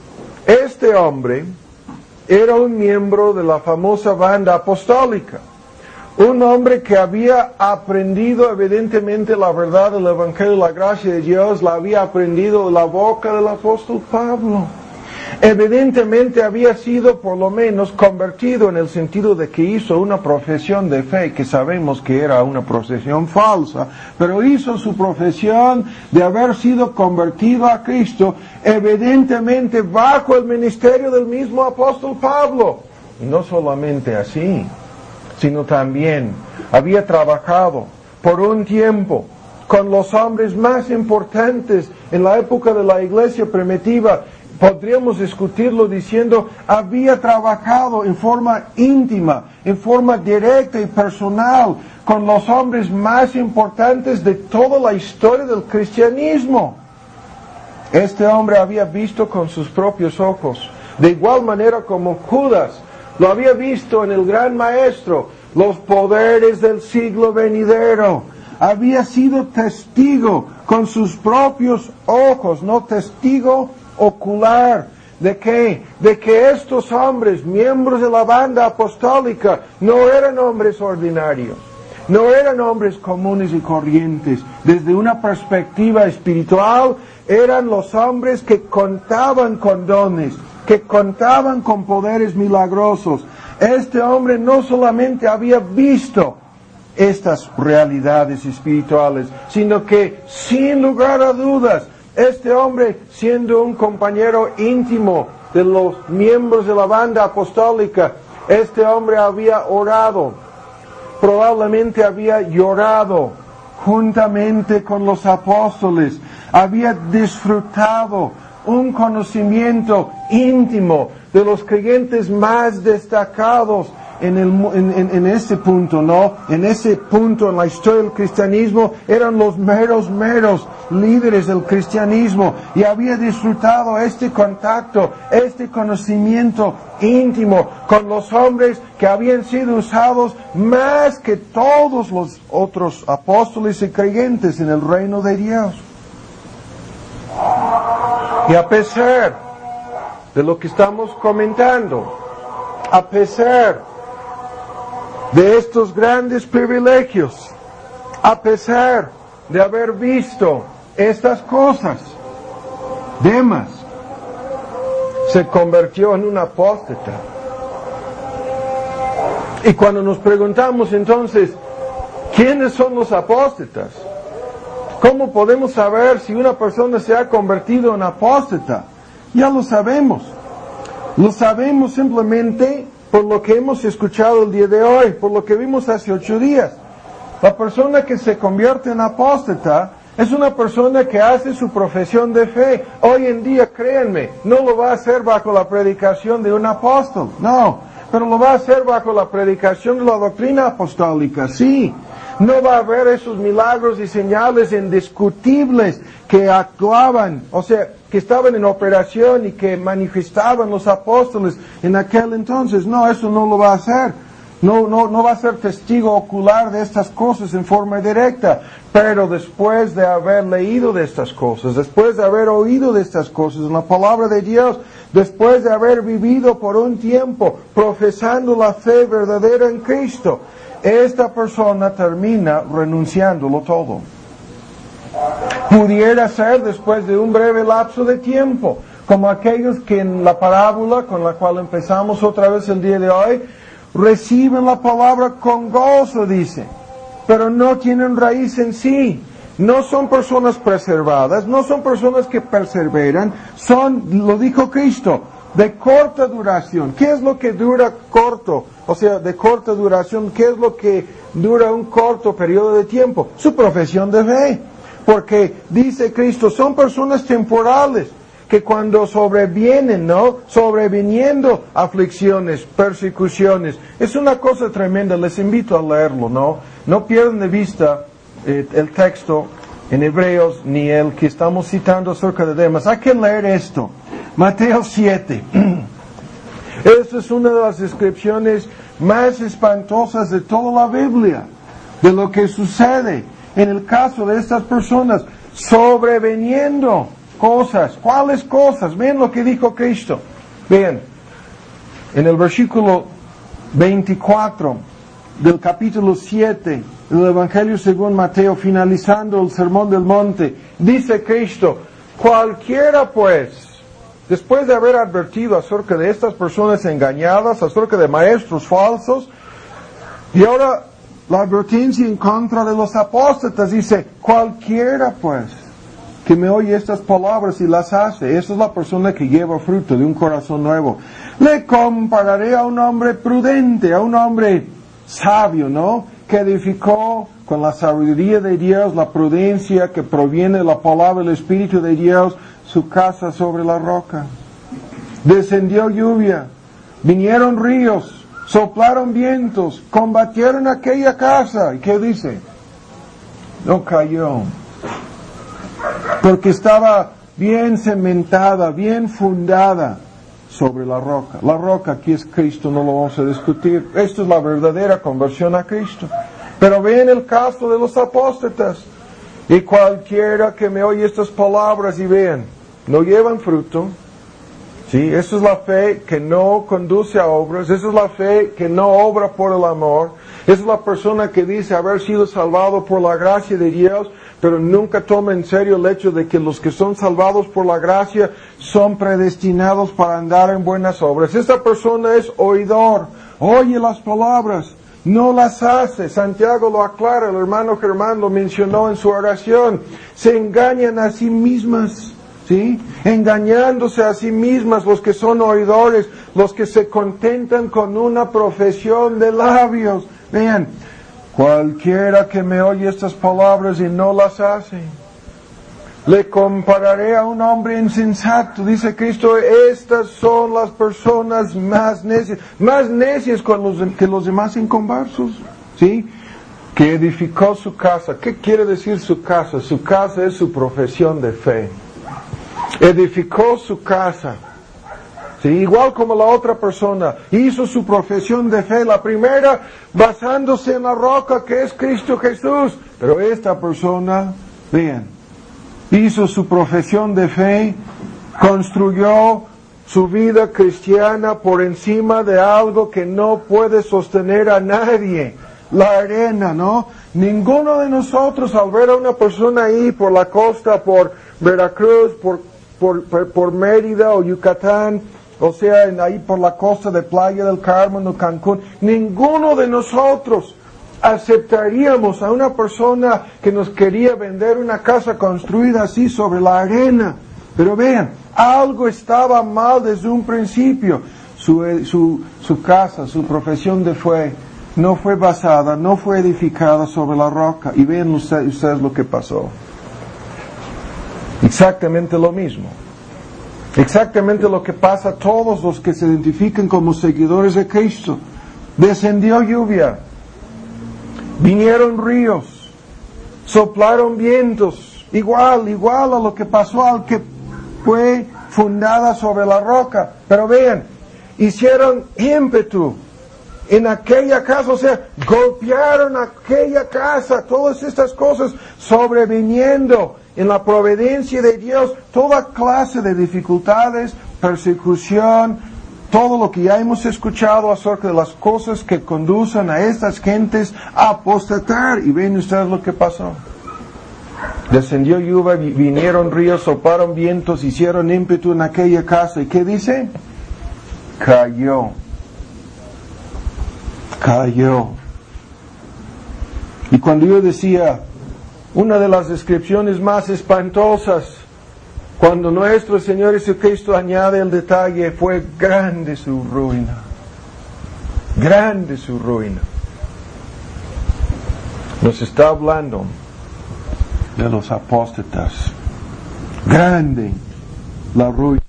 S1: Este hombre era un miembro de la famosa banda apostólica, un hombre que había aprendido evidentemente la verdad del Evangelio de la gracia de Dios, la había aprendido de la boca del apóstol Pablo. Evidentemente había sido por lo menos convertido en el sentido de que hizo una profesión de fe, que sabemos que era una profesión falsa, pero hizo su profesión de haber sido convertido a Cristo, evidentemente bajo el ministerio del mismo apóstol Pablo. Y no solamente así, sino también había trabajado por un tiempo con los hombres más importantes en la época de la iglesia primitiva. Podríamos discutirlo diciendo, había trabajado en forma íntima, en forma directa y personal con los hombres más importantes de toda la historia del cristianismo. Este hombre había visto con sus propios ojos, de igual manera como Judas lo había visto en el gran maestro, los poderes del siglo venidero. Había sido testigo con sus propios ojos, no testigo ocular. ¿De qué? De que estos hombres, miembros de la banda apostólica, no eran hombres ordinarios, no eran hombres comunes y corrientes. Desde una perspectiva espiritual, eran los hombres que contaban con dones, que contaban con poderes milagrosos. Este hombre no solamente había visto estas realidades espirituales, sino que, sin lugar a dudas, este hombre, siendo un compañero íntimo de los miembros de la banda apostólica, este hombre había orado, probablemente había llorado juntamente con los apóstoles, había disfrutado un conocimiento íntimo de los creyentes más destacados en, el, en, en, en ese punto, ¿no? En ese punto en la historia del cristianismo eran los meros, meros líderes del cristianismo y había disfrutado este contacto, este conocimiento íntimo con los hombres que habían sido usados más que todos los otros apóstoles y creyentes en el reino de Dios. Y a pesar de lo que estamos comentando, a pesar de estos grandes privilegios, a pesar de haber visto estas cosas, Demas se convirtió en un apóstata. Y cuando nos preguntamos entonces, ¿quiénes son los apóstatas? ¿Cómo podemos saber si una persona se ha convertido en apóstata? Ya lo sabemos. Lo sabemos simplemente por lo que hemos escuchado el día de hoy, por lo que vimos hace ocho días. La persona que se convierte en apóstata es una persona que hace su profesión de fe. Hoy en día, créanme, no lo va a hacer bajo la predicación de un apóstol, no, pero lo va a hacer bajo la predicación de la doctrina apostólica, sí. No va a haber esos milagros y señales indiscutibles que actuaban, o sea, que estaban en operación y que manifestaban los apóstoles en aquel entonces. No, eso no lo va a hacer. No, no, no va a ser testigo ocular de estas cosas en forma directa. Pero después de haber leído de estas cosas, después de haber oído de estas cosas en la palabra de Dios, después de haber vivido por un tiempo profesando la fe verdadera en Cristo, esta persona termina renunciándolo todo. Pudiera ser después de un breve lapso de tiempo, como aquellos que en la parábola con la cual empezamos otra vez el día de hoy, reciben la palabra con gozo, dice, pero no tienen raíz en sí. No son personas preservadas, no son personas que perseveran, son, lo dijo Cristo, de corta duración. ¿Qué es lo que dura corto? O sea, de corta duración, ¿qué es lo que dura un corto periodo de tiempo? Su profesión de fe. Porque dice Cristo, son personas temporales que cuando sobrevienen, ¿no? Sobreviniendo aflicciones, persecuciones. Es una cosa tremenda, les invito a leerlo, ¿no? No pierdan de vista eh, el texto en Hebreos ni el que estamos citando acerca de Demas. Hay que leer esto. Mateo siete. Esta es una de las descripciones más espantosas de toda la Biblia, de lo que sucede en el caso de estas personas, sobreveniendo cosas. ¿Cuáles cosas? Ven lo que dijo Cristo. Vean, en el versículo veinticuatro del capítulo siete del Evangelio según Mateo, finalizando el Sermón del Monte, dice Cristo, cualquiera pues, después de haber advertido acerca de estas personas engañadas, acerca de maestros falsos, y ahora la advertencia en contra de los apóstatas, dice, cualquiera pues que me oye estas palabras y las hace, esa es la persona que lleva fruto de un corazón nuevo. Le compararé a un hombre prudente, a un hombre sabio, ¿no? Que edificó con la sabiduría de Dios, la prudencia que proviene de la palabra del Espíritu de Dios, su casa sobre la roca. Descendió lluvia, vinieron ríos, soplaron vientos, combatieron aquella casa. ¿Y qué dice? No cayó. Porque estaba bien cimentada, bien fundada sobre la roca. La roca aquí es Cristo, no lo vamos a discutir. Esto es la verdadera conversión a Cristo. Pero ven el caso de los apóstatas. Y cualquiera que me oye estas palabras y vean, no llevan fruto. ¿Sí? Esa es la fe que no conduce a obras. Esa es la fe que no obra por el amor. Esa es la persona que dice haber sido salvado por la gracia de Dios, pero nunca toma en serio el hecho de que los que son salvados por la gracia son predestinados para andar en buenas obras. Esta persona es oidor, oye las palabras, no las hace. Santiago lo aclara, el hermano Germán lo mencionó en su oración. Se engañan a sí mismas, ¿sí? Engañándose a sí mismas los que son oidores, los que se contentan con una profesión de labios. Vean, cualquiera que me oye estas palabras y no las hace, le compararé a un hombre insensato. Dice Cristo, estas son las personas más necias, más necias que los, que los demás inconversos, ¿sí? Que edificó su casa. ¿Qué quiere decir su casa? Su casa es su profesión de fe. Edificó su casa. Sí, igual como la otra persona hizo su profesión de fe, la primera basándose en la roca que es Cristo Jesús, pero esta persona, vean, hizo su profesión de fe, construyó su vida cristiana por encima de algo que no puede sostener a nadie, la arena, ¿no? Ninguno de nosotros al ver a una persona ahí por la costa, por Veracruz, por, por, por, por Mérida o Yucatán, o sea, en, ahí por la costa de Playa del Carmen o Cancún, ninguno de nosotros aceptaríamos a una persona que nos quería vender una casa construida así sobre la arena. Pero vean, algo estaba mal desde un principio. Su, su, su casa, su profesión de fe, no fue basada, no fue edificada sobre la roca. Y vean ustedes, ustedes lo que pasó. Exactamente lo mismo. Exactamente lo que pasa a todos los que se identifican como seguidores de Cristo. Descendió lluvia, vinieron ríos, soplaron vientos, igual, igual a lo que pasó al que fue fundada sobre la roca. Pero vean, hicieron ímpetu en aquella casa, o sea, golpearon aquella casa, todas estas cosas sobreviniendo en la providencia de Dios, toda clase de dificultades, persecución, todo lo que ya hemos escuchado acerca de las cosas que conducen a estas gentes a apostatar. Y ven ustedes lo que pasó. Descendió lluvia, vinieron ríos, soplaron vientos, hicieron ímpetu en aquella casa. ¿Y qué dice? Cayó. Cayó. Y cuando yo decía, una de las descripciones más espantosas, cuando nuestro Señor Jesucristo añade el detalle, fue grande su ruina. Grande su ruina. Nos está hablando de los apóstatas. Grande la ruina.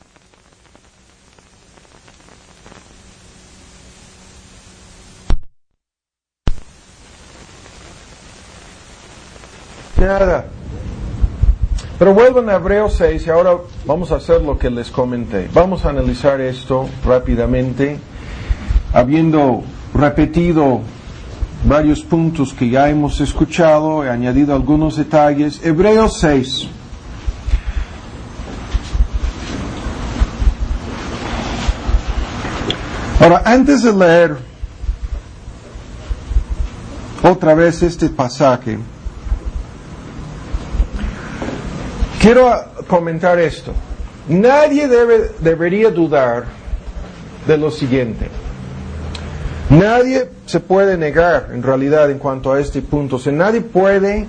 S1: Nada. Pero vuelvan a Hebreos seis y ahora vamos a hacer lo que les comenté. Vamos a analizar esto rápidamente, habiendo repetido varios puntos que ya hemos escuchado, he añadido algunos detalles. Hebreos seis. Ahora, antes de leer otra vez este pasaje, quiero comentar esto. Nadie debe, debería dudar de lo siguiente. Nadie se puede negar, en realidad, en cuanto a este punto. O sea, nadie puede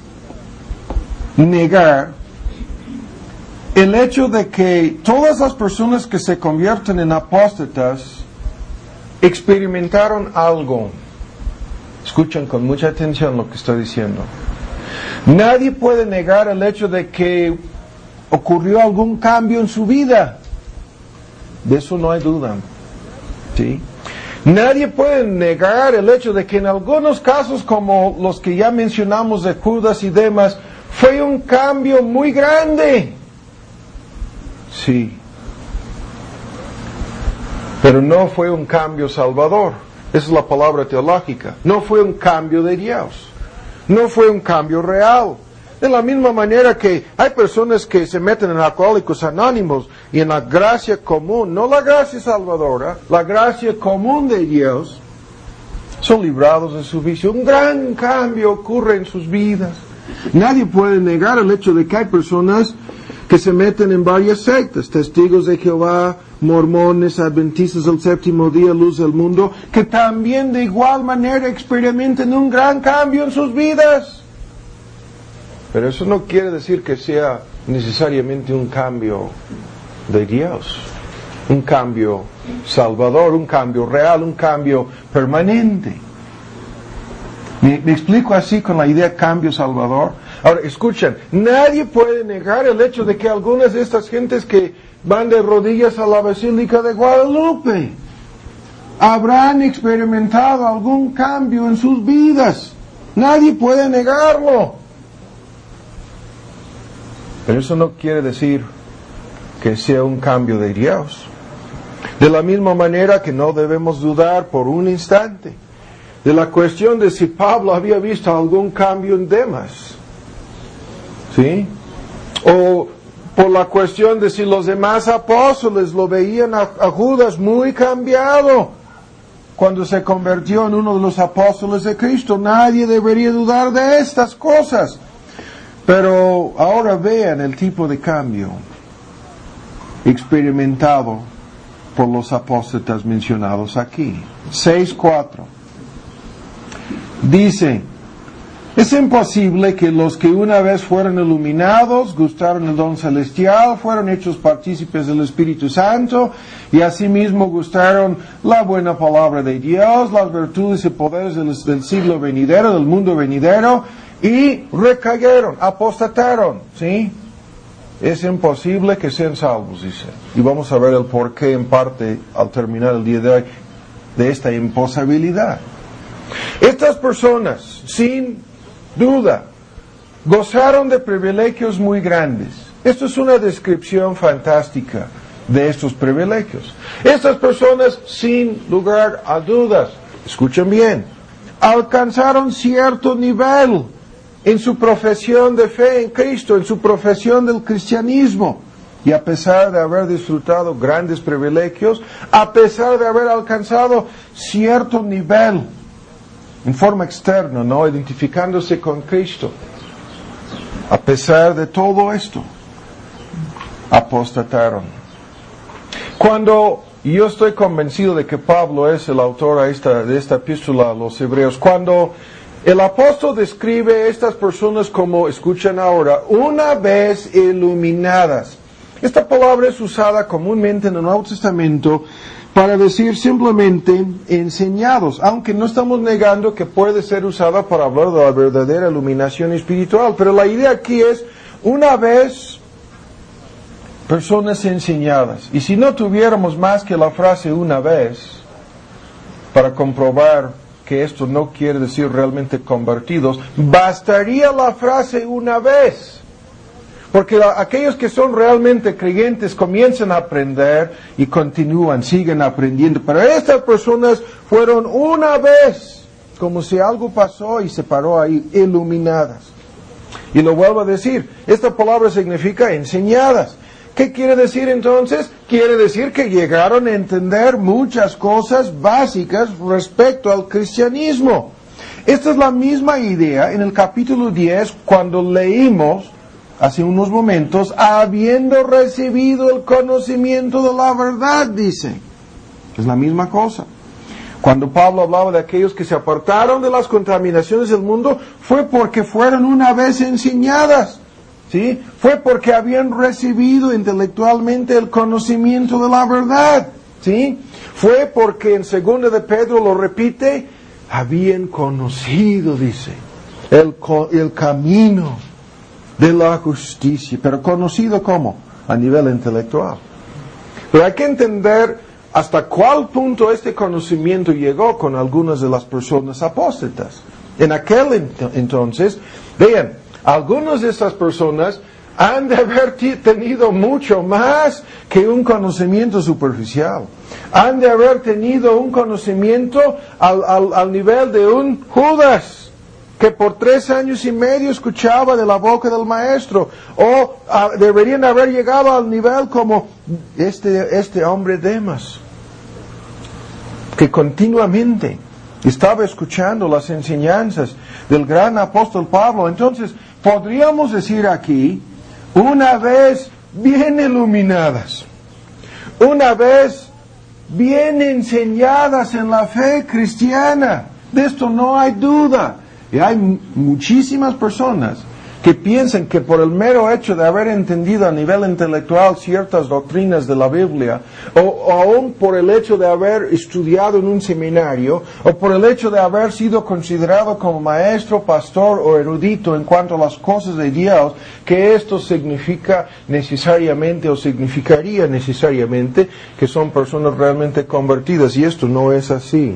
S1: negar el hecho de que todas las personas que se convierten en apóstatas experimentaron algo. Escuchen con mucha atención lo que estoy diciendo. Nadie puede negar el hecho de que ocurrió algún cambio en su vida. De eso no hay duda. ¿Sí? Nadie puede negar el hecho de que en algunos casos, como los que ya mencionamos de Judas y demás, fue un cambio muy grande. Sí. Pero no fue un cambio salvador. Esa es la palabra teológica. No fue un cambio de Dios. No fue un cambio real. De la misma manera que hay personas que se meten en Alcohólicos Anónimos y en la gracia común, no la gracia salvadora, la gracia común de Dios, son librados de su vicio. Un gran cambio ocurre en sus vidas. Nadie puede negar el hecho de que hay personas que se meten en varias sectas, testigos de Jehová, mormones, adventistas del séptimo día, luz del mundo, que también de igual manera experimentan un gran cambio en sus vidas. Pero eso no quiere decir que sea necesariamente un cambio de Dios, un cambio salvador, un cambio real, un cambio permanente. ¿Me, me explico así con la idea de cambio salvador? Ahora, escuchen, nadie puede negar el hecho de que algunas de estas gentes que van de rodillas a la Basílica de Guadalupe habrán experimentado algún cambio en sus vidas. Nadie puede negarlo. Pero eso no quiere decir que sea un cambio de Dios. De la misma manera que no debemos dudar por un instante de la cuestión de si Pablo había visto algún cambio en Demas. ¿Sí? O por la cuestión de si los demás apóstoles lo veían a, a Judas muy cambiado cuando se convirtió en uno de los apóstoles de Cristo. Nadie debería dudar de estas cosas. Pero ahora vean el tipo de cambio experimentado por los apóstoles mencionados aquí. seis cuatro. Dice: es imposible que los que una vez fueron iluminados, gustaron el don celestial, fueron hechos partícipes del Espíritu Santo, y asimismo gustaron la buena palabra de Dios, las virtudes y poderes del, del siglo venidero, del mundo venidero, y recayeron, apostataron, ¿sí? Es imposible que sean salvos, dice. Y vamos a ver el porqué en parte al terminar el día de hoy de esta imposibilidad. Estas personas, sin duda, gozaron de privilegios muy grandes. Esto es una descripción fantástica de estos privilegios. Estas personas, sin lugar a dudas, escuchen bien, alcanzaron cierto nivel en su profesión de fe en Cristo, en su profesión del cristianismo. Y a pesar de haber disfrutado grandes privilegios, a pesar de haber alcanzado cierto nivel en forma externa, ¿no?, identificándose con Cristo, a pesar de todo esto, apostataron. Cuando yo estoy convencido de que Pablo es el autor a esta, de esta epístola a los hebreos, cuando el apóstol describe a estas personas como, escuchen ahora, una vez iluminadas. Esta palabra es usada comúnmente en el Nuevo Testamento para decir simplemente enseñados, aunque no estamos negando que puede ser usada para hablar de la verdadera iluminación espiritual, pero la idea aquí es una vez personas enseñadas. Y si no tuviéramos más que la frase una vez para comprobar que esto no quiere decir realmente convertidos, bastaría la frase una vez. Porque la, aquellos que son realmente creyentes comienzan a aprender y continúan, siguen aprendiendo. Pero estas personas fueron una vez, como si algo pasó y se paró ahí, iluminadas. Y lo vuelvo a decir, esta palabra significa enseñadas. ¿Qué quiere decir entonces? Quiere decir que llegaron a entender muchas cosas básicas respecto al cristianismo. Esta es la misma idea en el capítulo diez cuando leímos hace unos momentos, habiendo recibido el conocimiento de la verdad, dice. Es la misma cosa. Cuando Pablo hablaba de aquellos que se apartaron de las contaminaciones del mundo, fue porque fueron una vez enseñadas. ¿Sí? Fue porque habían recibido intelectualmente el conocimiento de la verdad. ¿Sí? Fue porque en segunda de Pedro lo repite, habían conocido, dice, el, el camino de la justicia, pero conocido ¿cómo? A nivel intelectual. Pero hay que entender hasta cuál punto este conocimiento llegó con algunas de las personas apóstatas. En aquel ent- entonces, vean, algunas de estas personas han de haber t- tenido mucho más que un conocimiento superficial. Han de haber tenido un conocimiento al, al, al nivel de un Judas, que por tres años y medio escuchaba de la boca del maestro, o uh, deberían haber llegado al nivel como este, este hombre Demas, que continuamente estaba escuchando las enseñanzas del gran apóstol Pablo. Entonces, podríamos decir aquí, una vez bien iluminadas, una vez bien enseñadas en la fe cristiana, de esto no hay duda. Y hay muchísimas personas que piensan que por el mero hecho de haber entendido a nivel intelectual ciertas doctrinas de la Biblia, o, o aún por el hecho de haber estudiado en un seminario, o por el hecho de haber sido considerado como maestro, pastor o erudito en cuanto a las cosas de Dios, que esto significa necesariamente o significaría necesariamente que son personas realmente convertidas, y esto no es así.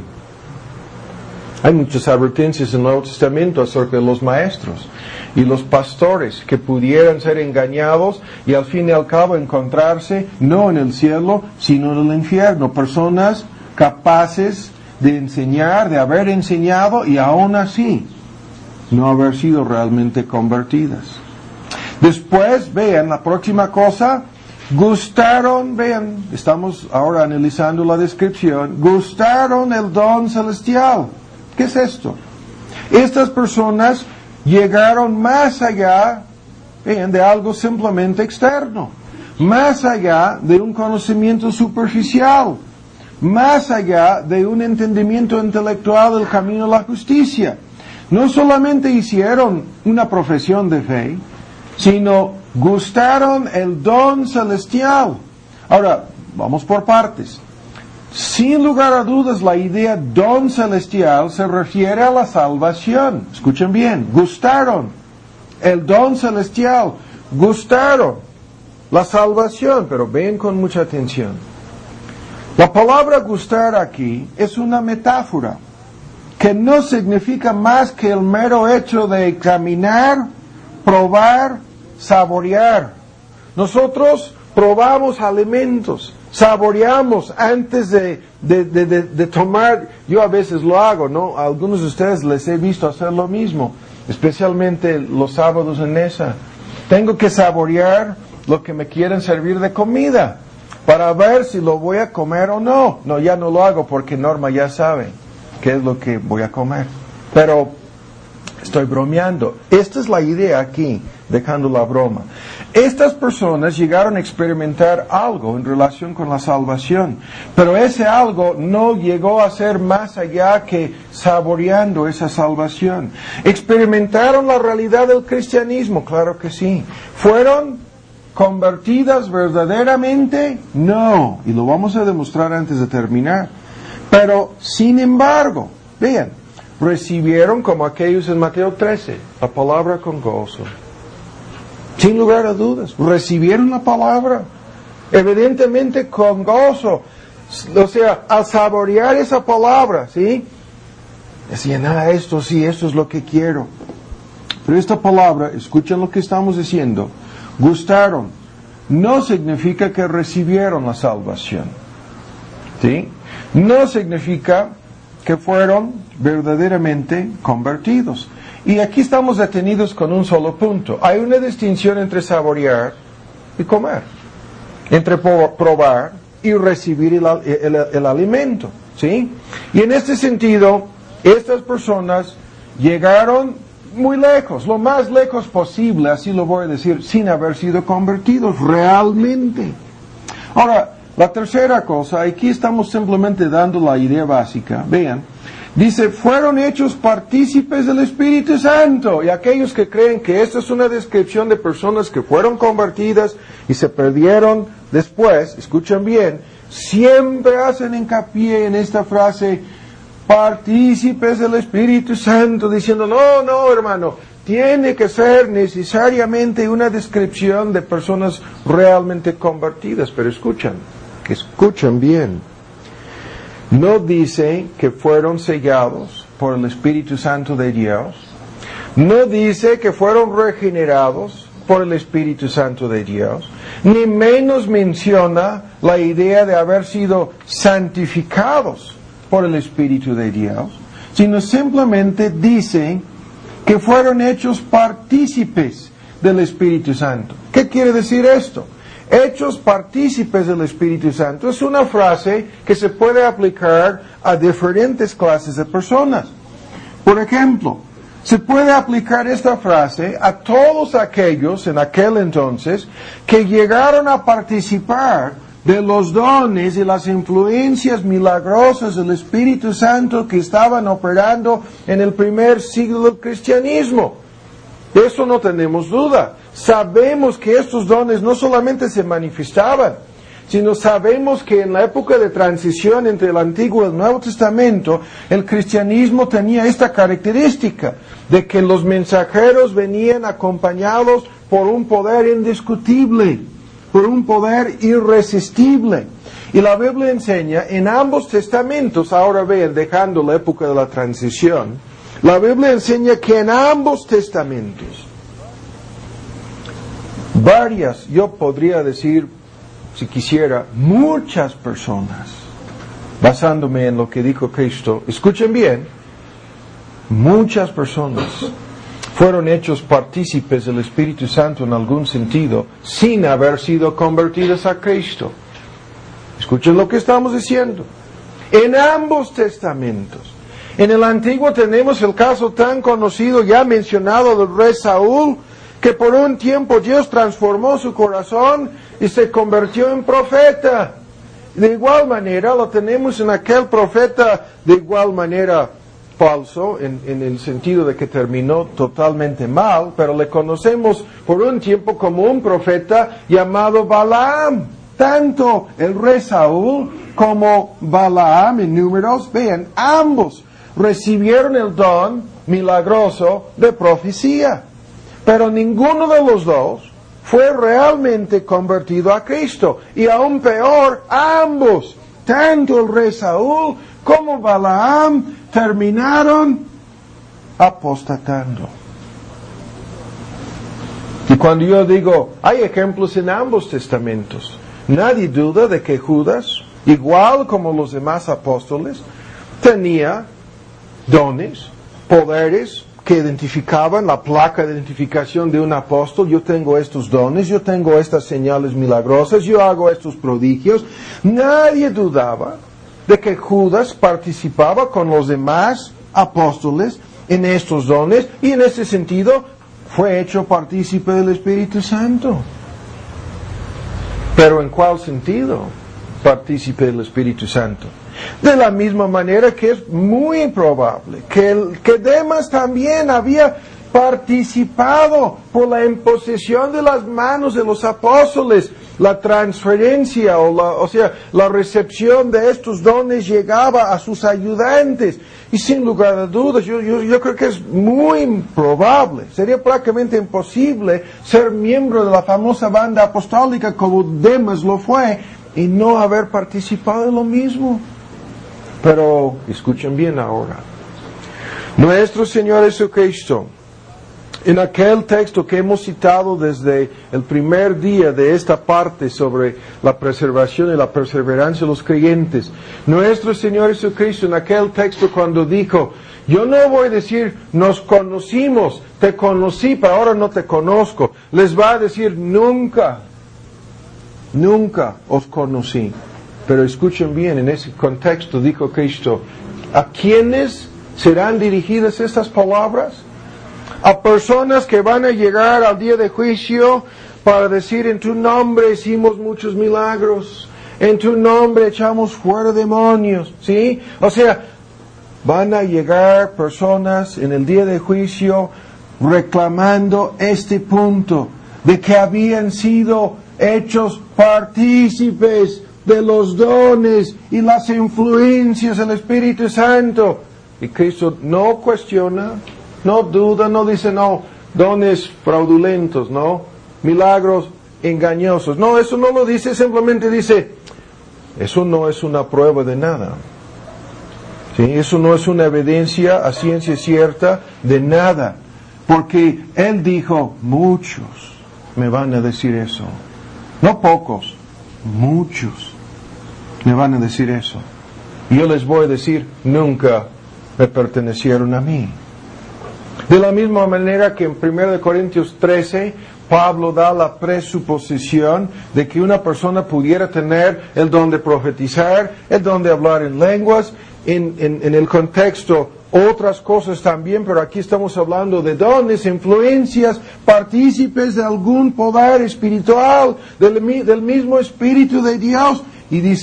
S1: Hay muchas advertencias en el Nuevo Testamento acerca de los maestros y los pastores que pudieran ser engañados y al fin y al cabo encontrarse no en el cielo, sino en el infierno. Personas capaces de enseñar, de haber enseñado y aún así no haber sido realmente convertidas. Después, vean, la próxima cosa, gustaron, vean, estamos ahora analizando la descripción, gustaron el don celestial. ¿Qué es esto? Estas personas llegaron más allá, vean, de algo simplemente externo, más allá de un conocimiento superficial, más allá de un entendimiento intelectual del camino a la justicia. No solamente hicieron una profesión de fe, sino gustaron el don celestial. Ahora, vamos por partes. Sin lugar a dudas, la idea don celestial se refiere a la salvación. Escuchen bien, gustaron el don celestial, gustaron la salvación, pero ven con mucha atención. La palabra gustar aquí es una metáfora que no significa más que el mero hecho de examinar, probar, saborear. Nosotros probamos alimentos, saboreamos antes de, de, de, de, de tomar. Yo a veces lo hago, ¿no? A algunos de ustedes les he visto hacer lo mismo, especialmente los sábados en mesa. Tengo que saborear lo que me quieren servir de comida para ver si lo voy a comer o no. No, ya no lo hago porque Norma ya sabe qué es lo que voy a comer. Pero estoy bromeando. Esta es la idea aquí, dejando la broma. Estas personas llegaron a experimentar algo en relación con la salvación, pero ese algo no llegó a ser más allá que saboreando esa salvación. ¿Experimentaron la realidad del cristianismo? Claro que sí. ¿Fueron convertidas verdaderamente? No, y lo vamos a demostrar antes de terminar. Pero, sin embargo, vean, recibieron como aquellos en Mateo trece, la palabra con gozo. Sin lugar a dudas, recibieron la palabra, evidentemente con gozo. O sea, al saborear esa palabra, ¿sí? Decían, ah, esto sí, esto es lo que quiero. Pero esta palabra, escuchen lo que estamos diciendo, gustaron, no significa que recibieron la salvación. ¿Sí? No significa que fueron verdaderamente convertidos. Y aquí estamos detenidos con un solo punto. Hay una distinción entre saborear y comer, entre probar y recibir el, el, el alimento, ¿sí? Y en este sentido, estas personas llegaron muy lejos, lo más lejos posible, así lo voy a decir, sin haber sido convertidos realmente. Ahora, la tercera cosa, aquí estamos simplemente dando la idea básica, vean. Dice, fueron hechos partícipes del Espíritu Santo. Y aquellos que creen que esta es una descripción de personas que fueron convertidas y se perdieron después, escuchen bien, siempre hacen hincapié en esta frase, partícipes del Espíritu Santo, diciendo, no, no, hermano, tiene que ser necesariamente una descripción de personas realmente convertidas. Pero escuchan, escuchen bien. No dice que fueron sellados por el Espíritu Santo de Dios. No dice que fueron regenerados por el Espíritu Santo de Dios. Ni menos menciona la idea de haber sido santificados por el Espíritu de Dios. Sino simplemente dice que fueron hechos partícipes del Espíritu Santo. ¿Qué quiere decir esto? Hechos partícipes del Espíritu Santo es una frase que se puede aplicar a diferentes clases de personas. Por ejemplo, se puede aplicar esta frase a todos aquellos en aquel entonces que llegaron a participar de los dones y las influencias milagrosas del Espíritu Santo que estaban operando en el primer siglo del cristianismo. De eso no tenemos duda. Sabemos que estos dones no solamente se manifestaban, sino sabemos que en la época de transición entre el Antiguo y el Nuevo Testamento, el cristianismo tenía esta característica de que los mensajeros venían acompañados por un poder indiscutible, por un poder irresistible. Y la Biblia enseña en ambos testamentos, ahora vean, dejando la época de la transición, la Biblia enseña que en ambos testamentos, varias, yo podría decir, si quisiera, muchas personas, basándome en lo que dijo Cristo, escuchen bien, muchas personas fueron hechos partícipes del Espíritu Santo en algún sentido, sin haber sido convertidas a Cristo. Escuchen lo que estamos diciendo. En ambos testamentos. En el Antiguo tenemos el caso tan conocido, ya mencionado, del rey Saúl, que por un tiempo Dios transformó su corazón y se convirtió en profeta. De igual manera lo tenemos en aquel profeta de igual manera falso, en, en el sentido de que terminó totalmente mal, pero le conocemos por un tiempo como un profeta llamado Balaam. Tanto el rey Saúl como Balaam en Números, vean, ambos recibieron el don milagroso de profecía, pero ninguno de los dos fue realmente convertido a Cristo. Y aún peor, ambos, tanto el rey Saúl como Balaam, terminaron apostatando. Y cuando yo digo, hay ejemplos en ambos testamentos, nadie duda de que Judas, igual como los demás apóstoles, tenía dones, poderes que identificaban la placa de identificación de un apóstol. Yo tengo estos dones, yo tengo estas señales milagrosas, yo hago estos prodigios. Nadie dudaba de que Judas participaba con los demás apóstoles en estos dones, y en ese sentido fue hecho partícipe del Espíritu Santo. Pero ¿en cuál sentido partícipe del Espíritu Santo? De la misma manera que es muy probable que, el, que Demas también había participado por la imposición de las manos de los apóstoles. La transferencia, o, la, o sea, la recepción de estos dones llegaba a sus ayudantes. Y sin lugar a dudas, yo, yo, yo creo que es muy improbable, sería prácticamente imposible ser miembro de la famosa banda apostólica como Demas lo fue y no haber participado en lo mismo. Pero escuchen bien ahora. Nuestro Señor Jesucristo, en aquel texto que hemos citado desde el primer día de esta parte sobre la preservación y la perseverancia de los creyentes, nuestro Señor Jesucristo en aquel texto cuando dijo, yo no voy a decir, nos conocimos, te conocí, pero ahora no te conozco, les va a decir, nunca, nunca os conocí. Pero escuchen bien, en ese contexto dijo Cristo, ¿a quiénes serán dirigidas estas palabras? A personas que van a llegar al día de juicio para decir, en tu nombre hicimos muchos milagros, en tu nombre echamos fuera demonios, ¿sí? O sea, van a llegar personas en el día de juicio reclamando este punto, de que habían sido hechos partícipes de los dones y las influencias del Espíritu Santo. Y Cristo no cuestiona, no duda, no dice, no, dones fraudulentos, no, milagros engañosos. No, eso no lo dice, simplemente dice, eso no es una prueba de nada. ¿Sí? Eso no es una evidencia a ciencia cierta de nada. Porque Él dijo, muchos me van a decir eso. No pocos, muchos me van a decir eso. Y yo les voy a decir, nunca me pertenecieron a mí. De la misma manera que en primera Corintios trece, Pablo da la presuposición de que una persona pudiera tener el don de profetizar, el don de hablar en lenguas, en, en, en el contexto otras cosas también, pero aquí estamos hablando de dones, influencias, partícipes de algún poder espiritual, del, del mismo Espíritu de Dios. Y dice,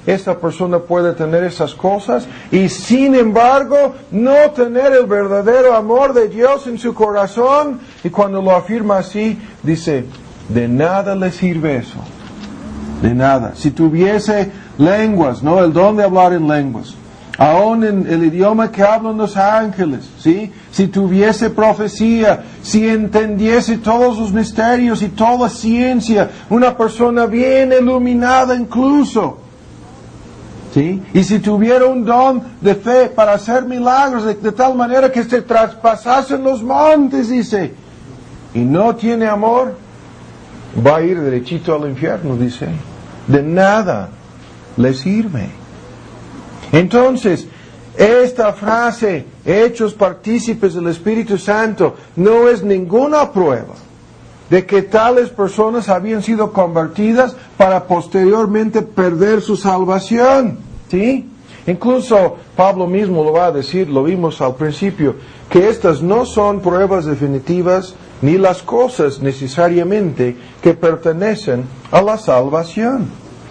S1: esa persona puede tener esas cosas y sin embargo no tener el verdadero amor de Dios en su corazón. Y cuando lo afirma así, dice, de nada le sirve eso. De nada. Si tuviese lenguas, ¿no? El don de hablar en lenguas. Aún en el idioma que hablan los ángeles, ¿sí? Si tuviese profecía, si entendiese todos los misterios y toda ciencia, una persona bien iluminada incluso, ¿sí? Y si tuviera un don de fe para hacer milagros de, de tal manera que se traspasasen los montes, dice, y no tiene amor, va a ir derechito al infierno, dice. De nada le sirve. Entonces, esta frase, hechos partícipes del Espíritu Santo, no es ninguna prueba de que tales personas habían sido convertidas para posteriormente perder su salvación, ¿sí? Incluso Pablo mismo lo va a decir, lo vimos al principio, que estas no son pruebas definitivas ni las cosas necesariamente que pertenecen a la salvación.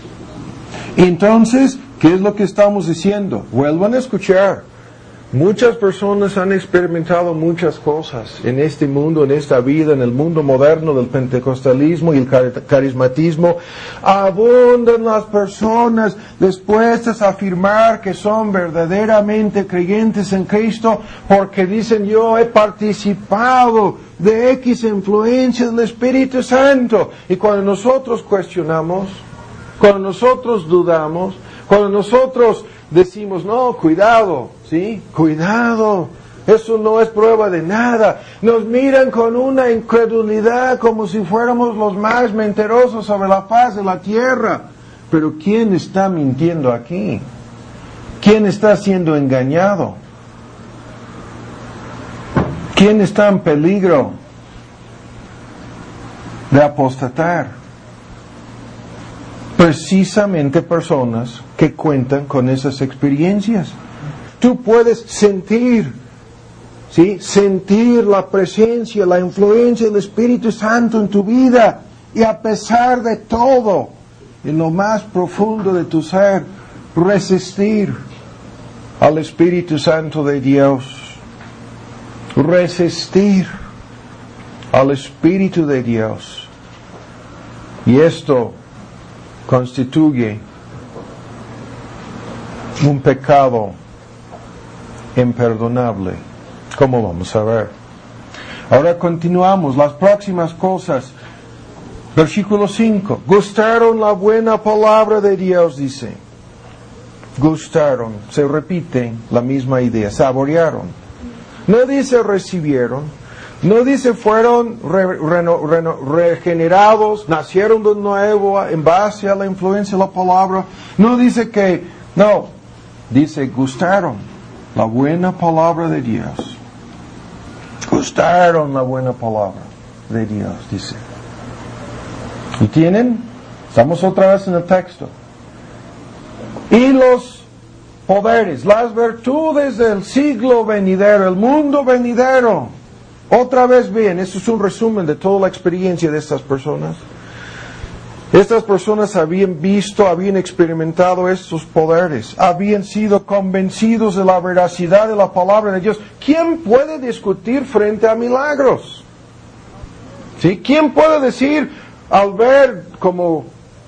S1: Entonces, ¿qué es lo que estamos diciendo? Vuelvan a escuchar. Muchas personas han experimentado muchas cosas en este mundo, en esta vida, en el mundo moderno del pentecostalismo y el carismatismo. Abundan las personas dispuestas a afirmar que son verdaderamente creyentes en Cristo porque dicen, yo he participado de X influencia del Espíritu Santo. Y cuando nosotros cuestionamos, cuando nosotros dudamos, cuando nosotros decimos, no, cuidado, ¿sí? Cuidado, eso no es prueba de nada. Nos miran con una incredulidad como si fuéramos los más mentirosos sobre la faz de la tierra. Pero ¿quién está mintiendo aquí? ¿Quién está siendo engañado? ¿Quién está en peligro de apostatar? Precisamente personas que cuentan con esas experiencias. Tú puedes sentir, ¿sí? Sentir la presencia, la influencia del Espíritu Santo en tu vida y a pesar de todo, en lo más profundo de tu ser, resistir al Espíritu Santo de Dios. Resistir al Espíritu de Dios. Y esto constituye un pecado imperdonable, como vamos a ver. Ahora continuamos, las próximas cosas. Versículo cinco. Gustaron la buena palabra de Dios, dice. Gustaron, se repite la misma idea, saborearon. No dice recibieron. No dice fueron re, reno, reno, regenerados, nacieron de nuevo en base a la influencia de la palabra. No dice que, no, dice gustaron la buena palabra de Dios. Gustaron la buena palabra de Dios, dice. ¿Y tienen? Estamos otra vez en el texto. Y los poderes, las virtudes del siglo venidero, el mundo venidero. Otra vez bien, eso es un resumen de toda la experiencia de estas personas. Estas personas habían visto, habían experimentado estos poderes, habían sido convencidos de la veracidad de la palabra de Dios. ¿Quién puede discutir frente a milagros? ¿Sí? ¿Quién puede decir al ver como,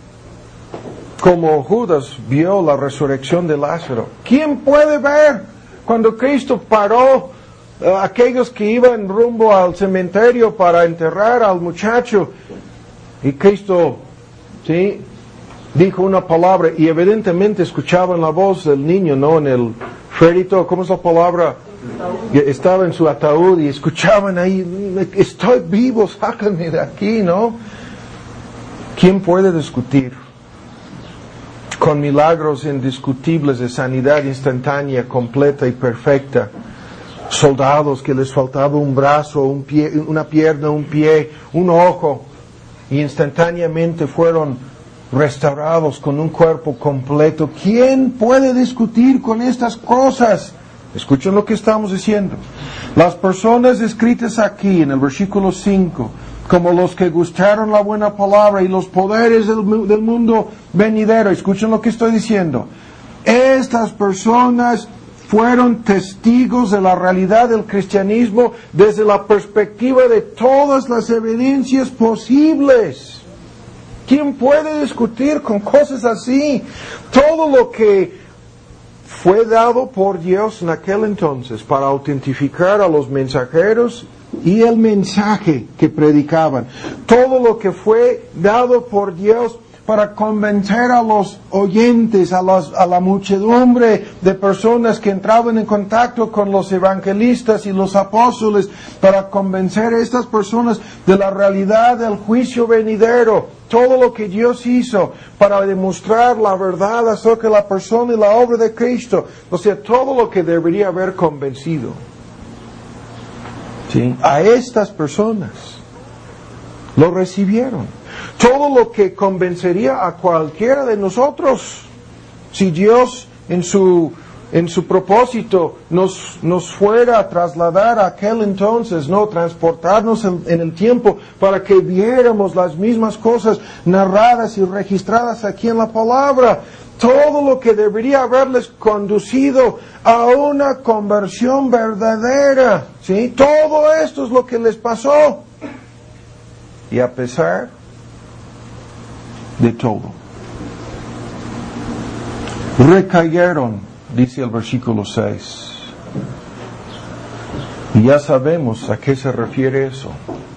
S1: como Judas vio la resurrección de Lázaro? ¿Quién puede ver cuando Cristo paró aquellos que iban rumbo al cementerio para enterrar al muchacho y Cristo, ¿sí?, dijo una palabra y evidentemente escuchaban la voz del niño, ¿no?, en el féretro, ¿cómo es la palabra? Estaba en su ataúd y escuchaban ahí, estoy vivo, sácanme de aquí, ¿no? ¿Quién puede discutir con milagros indiscutibles de sanidad instantánea, completa y perfecta? Soldados que les faltaba un brazo, un pie, una pierna, un pie, un ojo, y instantáneamente fueron restaurados con un cuerpo completo. ¿Quién puede discutir con estas cosas? Escuchen lo que estamos diciendo. Las personas descritas aquí en el versículo cinco como los que gustaron la buena palabra y los poderes del, del mundo venidero. Escuchen lo que estoy diciendo. Estas personas fueron testigos de la realidad del cristianismo desde la perspectiva de todas las evidencias posibles. ¿Quién puede discutir con cosas así? Todo lo que fue dado por Dios en aquel entonces para autentificar a los mensajeros y el mensaje que predicaban. Todo lo que fue dado por Dios para convencer a los oyentes, a, los, a la muchedumbre de personas que entraban en contacto con los evangelistas y los apóstoles, para convencer a estas personas de la realidad del juicio venidero. Todo lo que Dios hizo para demostrar la verdad acerca de la persona y la obra de Cristo. O sea, todo lo que debería haber convencido. ¿Sí? A estas personas lo recibieron. Todo lo que convencería a cualquiera de nosotros. Si Dios en su, en su propósito nos, nos fuera a trasladar a aquel entonces, no, transportarnos en, en el tiempo para que viéramos las mismas cosas narradas y registradas aquí en la palabra. Todo lo que debería haberles conducido a una conversión verdadera. ¿Sí? Todo esto es lo que les pasó. Y a pesar de todo, recayeron, dice el versículo seis. Y ya sabemos a qué se refiere eso.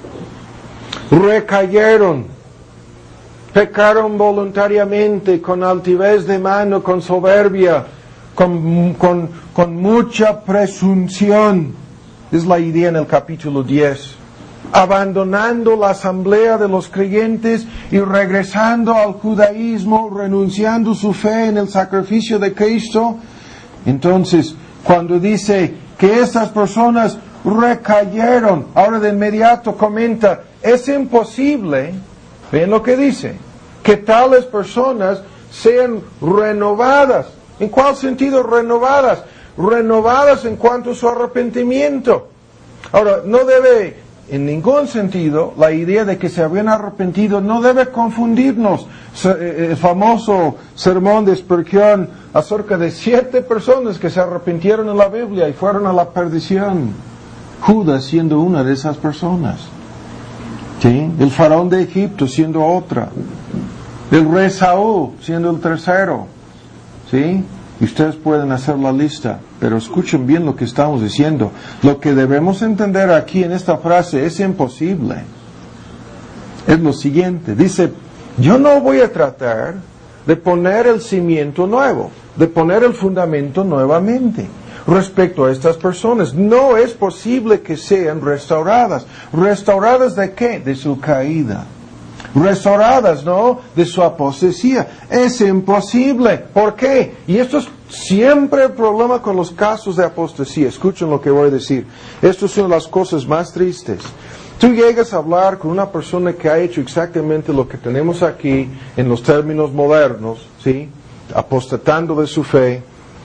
S1: Recayeron, pecaron voluntariamente, con altivez de mano, con soberbia, con, con, con mucha presunción. Es la idea en el capítulo diez. Abandonando la asamblea de los creyentes y regresando al judaísmo, renunciando su fe en el sacrificio de Cristo. Entonces, cuando dice que estas personas recayeron, ahora de inmediato comenta, es imposible, ven lo que dice, que tales personas sean renovadas. ¿En cuál sentido renovadas? Renovadas en cuanto a su arrepentimiento. Ahora, no debe en ningún sentido la idea de que se habían arrepentido no debe confundirnos. El famoso sermón de Spurgeon acerca de siete personas que se arrepintieron en la Biblia y fueron a la perdición. Judas siendo una de esas personas. ¿Sí? El faraón de Egipto siendo otra. El rey Saúl siendo el tercero. ¿Sí? Y ustedes pueden hacer la lista, pero escuchen bien lo que estamos diciendo. Lo que debemos entender aquí en esta frase es imposible. Es lo siguiente, dice, yo no voy a tratar de poner el cimiento nuevo, de poner el fundamento nuevamente. Respecto a estas personas, no es posible que sean restauradas. ¿Restauradas de qué? De su caída. Restauradas, ¿no? De su apostasía. Es imposible. ¿Por qué? Y esto es siempre el problema con los casos de apostasía. Escuchen lo que voy a decir. Estas son las cosas más tristes. Tú llegas a hablar con una persona que ha hecho exactamente lo que tenemos aquí en los términos modernos, ¿sí? Apostatando de su fe,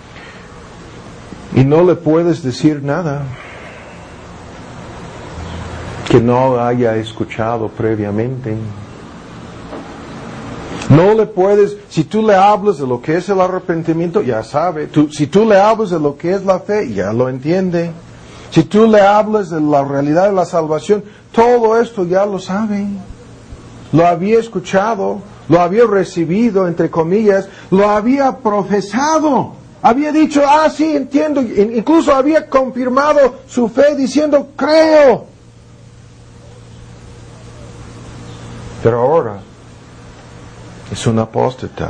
S1: y no le puedes decir nada que no haya escuchado previamente. No le puedes, si tú le hablas de lo que es el arrepentimiento, ya sabe. Tú, si tú le hablas de lo que es la fe, ya lo entiende. Si tú le hablas de la realidad de la salvación, todo esto ya lo sabe. Lo había escuchado, lo había recibido, entre comillas, lo había profesado. Había dicho, ah, sí, entiendo. Incluso había confirmado su fe diciendo, creo. Pero ahora es un apóstata.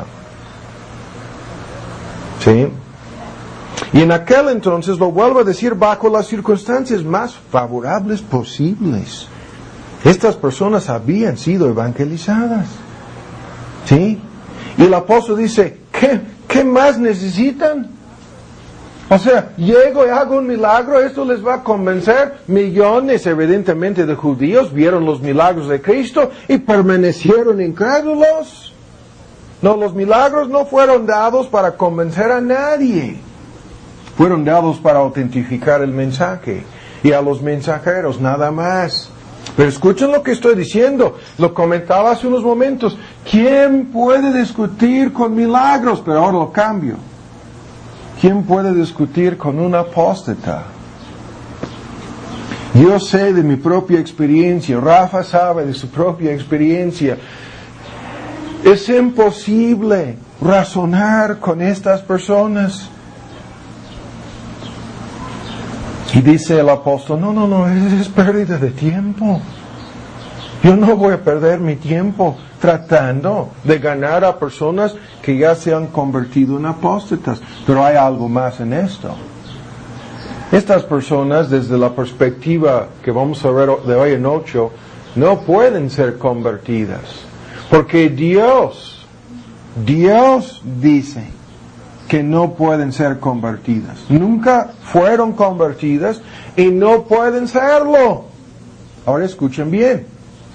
S1: ¿Sí? Y en aquel entonces, lo vuelvo a decir, bajo las circunstancias más favorables posibles, estas personas habían sido evangelizadas. ¿Sí? Y el apóstol dice, ¿qué, qué más necesitan? O sea, llego y hago un milagro, esto les va a convencer. Millones, evidentemente, de judíos vieron los milagros de Cristo y permanecieron incrédulos. No, los milagros no fueron dados para convencer a nadie. Fueron dados para autentificar el mensaje y a los mensajeros, nada más. Pero escuchen lo que estoy diciendo. Lo comentaba hace unos momentos. ¿Quién puede discutir con milagros? Pero ahora lo cambio. ¿Quién puede discutir con un apóstata? Yo sé de mi propia experiencia. Rafa sabe de su propia experiencia. Es imposible razonar con estas personas. Y dice el apóstol, no, no, no, es, es pérdida de tiempo. Yo no voy a perder mi tiempo tratando de ganar a personas que ya se han convertido en apóstatas. Pero hay algo más en esto. Estas personas, desde la perspectiva que vamos a ver de hoy en ocho, no pueden ser convertidas. Porque Dios, Dios dice que no pueden ser convertidas. Nunca fueron convertidas y no pueden serlo. Ahora escuchen bien.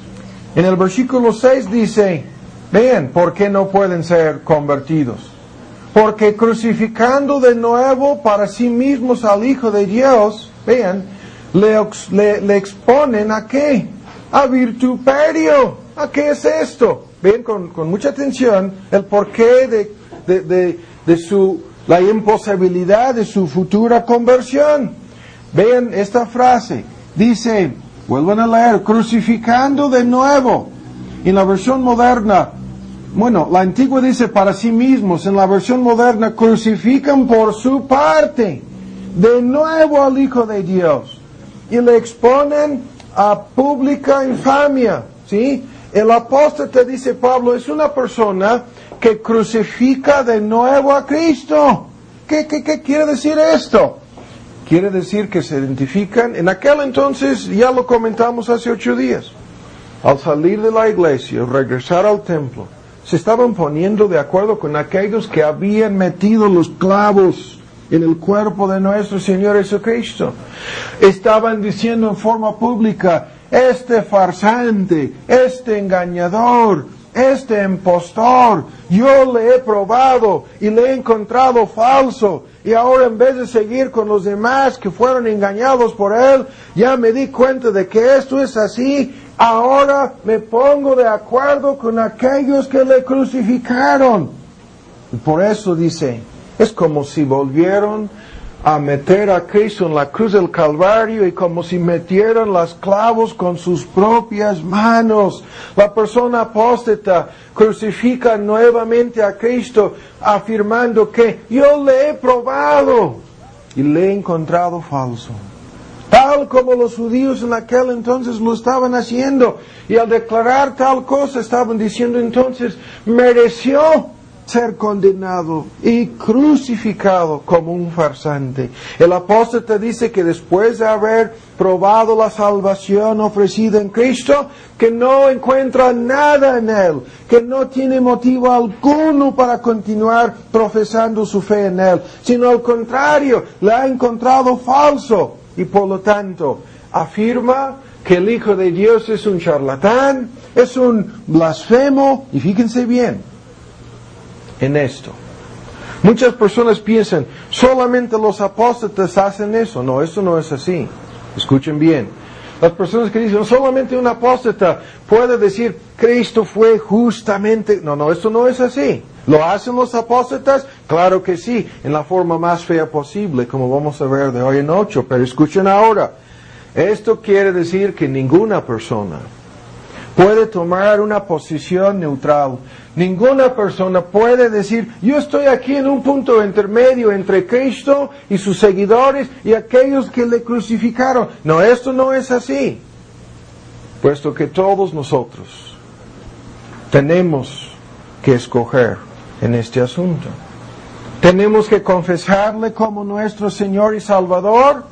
S1: En el versículo seis dice, vean, ¿por qué no pueden ser convertidos? Porque crucificando de nuevo para sí mismos al Hijo de Dios, vean, le, le, le exponen ¿a qué? A virtuperio. ¿A qué es esto? Ven con, con mucha atención el porqué de, de, de, de su, la imposibilidad de su futura conversión. Vean esta frase. Dice, vuelvan a leer, crucificando de nuevo. En la versión moderna, bueno, la antigua dice para sí mismos. En la versión moderna, crucifican por su parte de nuevo al Hijo de Dios. Y le exponen a pública infamia. ¿Sí? El apóstata, dice Pablo, es una persona que crucifica de nuevo a Cristo. ¿Qué, qué, qué quiere decir esto? Quiere decir que se identifican. En aquel entonces, ya lo comentamos hace ocho días, al salir de la iglesia, regresar al templo, se estaban poniendo de acuerdo con aquellos que habían metido los clavos en el cuerpo de nuestro Señor Jesucristo. Estaban diciendo en forma pública, este farsante, este engañador, este impostor, yo le he probado y le he encontrado falso. Y ahora, en vez de seguir con los demás que fueron engañados por él, ya me di cuenta de que esto es así. Ahora me pongo de acuerdo con aquellos que le crucificaron. Y por eso dice, es como si volvieron a meter a Cristo en la cruz del Calvario y como si metieran los clavos con sus propias manos. La persona apóstata crucifica nuevamente a Cristo afirmando que yo le he probado y le he encontrado falso. Tal como los judíos en aquel entonces lo estaban haciendo. Y al declarar tal cosa estaban diciendo entonces, mereció ser condenado y crucificado como un farsante. El apóstata dice que después de haber probado la salvación ofrecida en Cristo, que no encuentra nada en Él, que no tiene motivo alguno para continuar profesando su fe en Él, sino al contrario, le ha encontrado falso y por lo tanto afirma que el Hijo de Dios es un charlatán, es un blasfemo, y fíjense bien en esto. Muchas personas piensan, solamente los apóstatas hacen eso. No, eso no es así. Escuchen bien. Las personas que dicen, solamente un apóstata puede decir, Cristo fue justamente... No, no, esto no es así. ¿Lo hacen los apóstatas? Claro que sí, en la forma más fea posible, como vamos a ver de hoy en ocho. Pero escuchen ahora. Esto quiere decir que ninguna persona puede tomar una posición neutral. Ninguna persona puede decir, yo estoy aquí en un punto intermedio entre Cristo y sus seguidores y aquellos que le crucificaron. No, esto no es así. Puesto que todos nosotros tenemos que escoger en este asunto. Tenemos que confesarle como nuestro Señor y Salvador,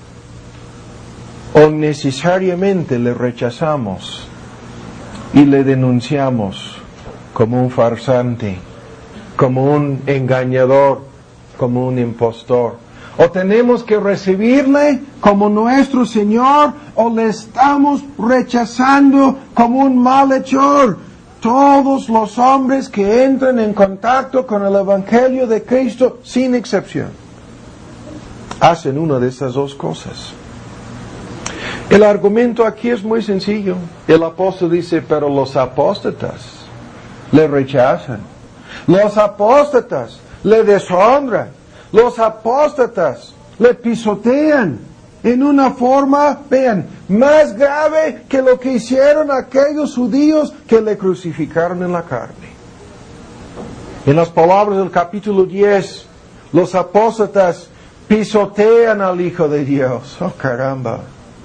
S1: o necesariamente le rechazamos y le denunciamos como un farsante, como un engañador, como un impostor. O tenemos que recibirle como nuestro Señor, o le estamos rechazando como un malhechor. Todos los hombres que entran en contacto con el Evangelio de Cristo, sin excepción, hacen una de esas dos cosas. El argumento aquí es muy sencillo. El apóstol dice, pero los apóstatas le rechazan. Los apóstatas le deshonran. Los apóstatas le pisotean en una forma, vean, más grave que lo que hicieron aquellos judíos que le crucificaron en la carne. En las palabras del capítulo diez, los apóstatas pisotean al Hijo de Dios. Oh, caramba.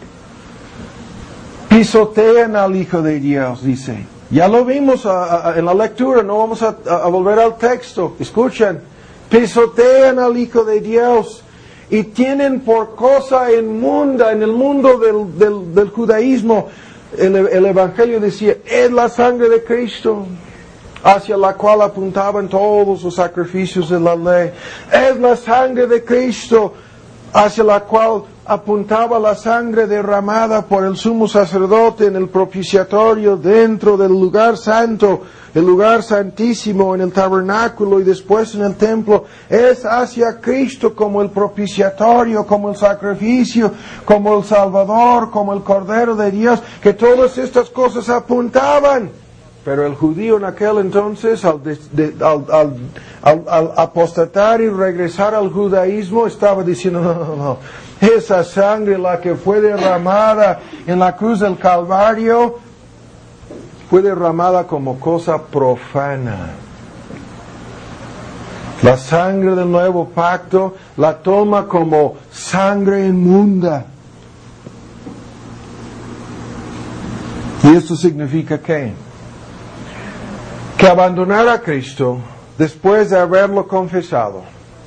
S1: Pisotean al Hijo de Dios, dice. Ya lo vimos a, a, en la lectura, no vamos a, a volver al texto. Escuchen, pisotean al Hijo de Dios y tienen por cosa inmunda en el mundo del, del, del judaísmo. El, el Evangelio decía, es la sangre de Cristo, hacia la cual apuntaban todos los sacrificios de la ley. Es la sangre de Cristo, hacia la cual apuntaba la sangre derramada por el sumo sacerdote en el propiciatorio dentro del lugar santo, el lugar santísimo, en el tabernáculo y después en el templo. Es hacia Cristo como el propiciatorio, como el sacrificio, como el Salvador, como el Cordero de Dios, que todas estas cosas apuntaban. Pero el judío en aquel entonces, al, de, de, al, al, al, al apostatar y regresar al judaísmo, estaba diciendo, no, no, no, esa sangre, la que fue derramada en la cruz del Calvario, fue derramada como cosa profana. La sangre del nuevo pacto la toma como sangre inmunda. ¿Y esto significa qué? Que abandonar a Cristo después de haberlo confesado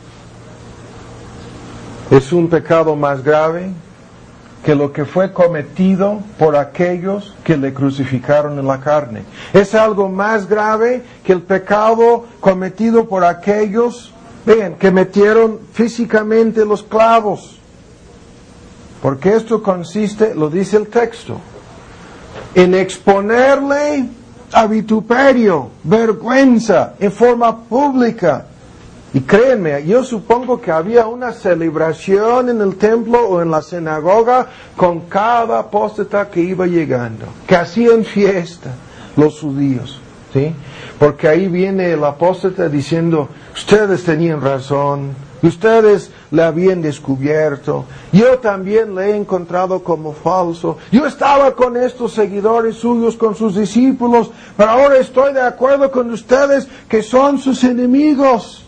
S1: es un pecado más grave que lo que fue cometido por aquellos que le crucificaron en la carne. Es algo más grave que el pecado cometido por aquellos, vean, que metieron físicamente los clavos. Porque esto consiste, lo dice el texto, en exponerle a vituperio, vergüenza, en forma pública. Y créanme, yo supongo que había una celebración en el templo o en la sinagoga con cada apóstata que iba llegando, que hacían fiesta los judíos, ¿sí? Porque ahí viene el apóstata diciendo, ustedes tenían razón, ustedes le habían descubierto, yo también le he encontrado como falso, yo estaba con estos seguidores suyos, con sus discípulos, pero ahora estoy de acuerdo con ustedes que son sus enemigos.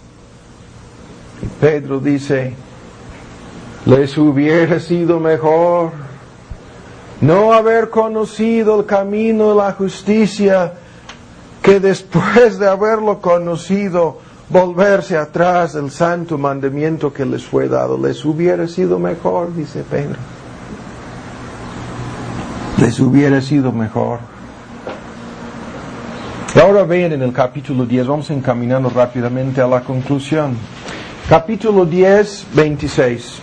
S1: Y Pedro dice, les hubiera sido mejor no haber conocido el camino de la justicia que después de haberlo conocido volverse atrás del santo mandamiento que les fue dado. Les hubiera sido mejor, dice Pedro. Les hubiera sido mejor. Y ahora vean en el capítulo diez, vamos encaminando rápidamente a la conclusión. Capítulo diez, veintiséis.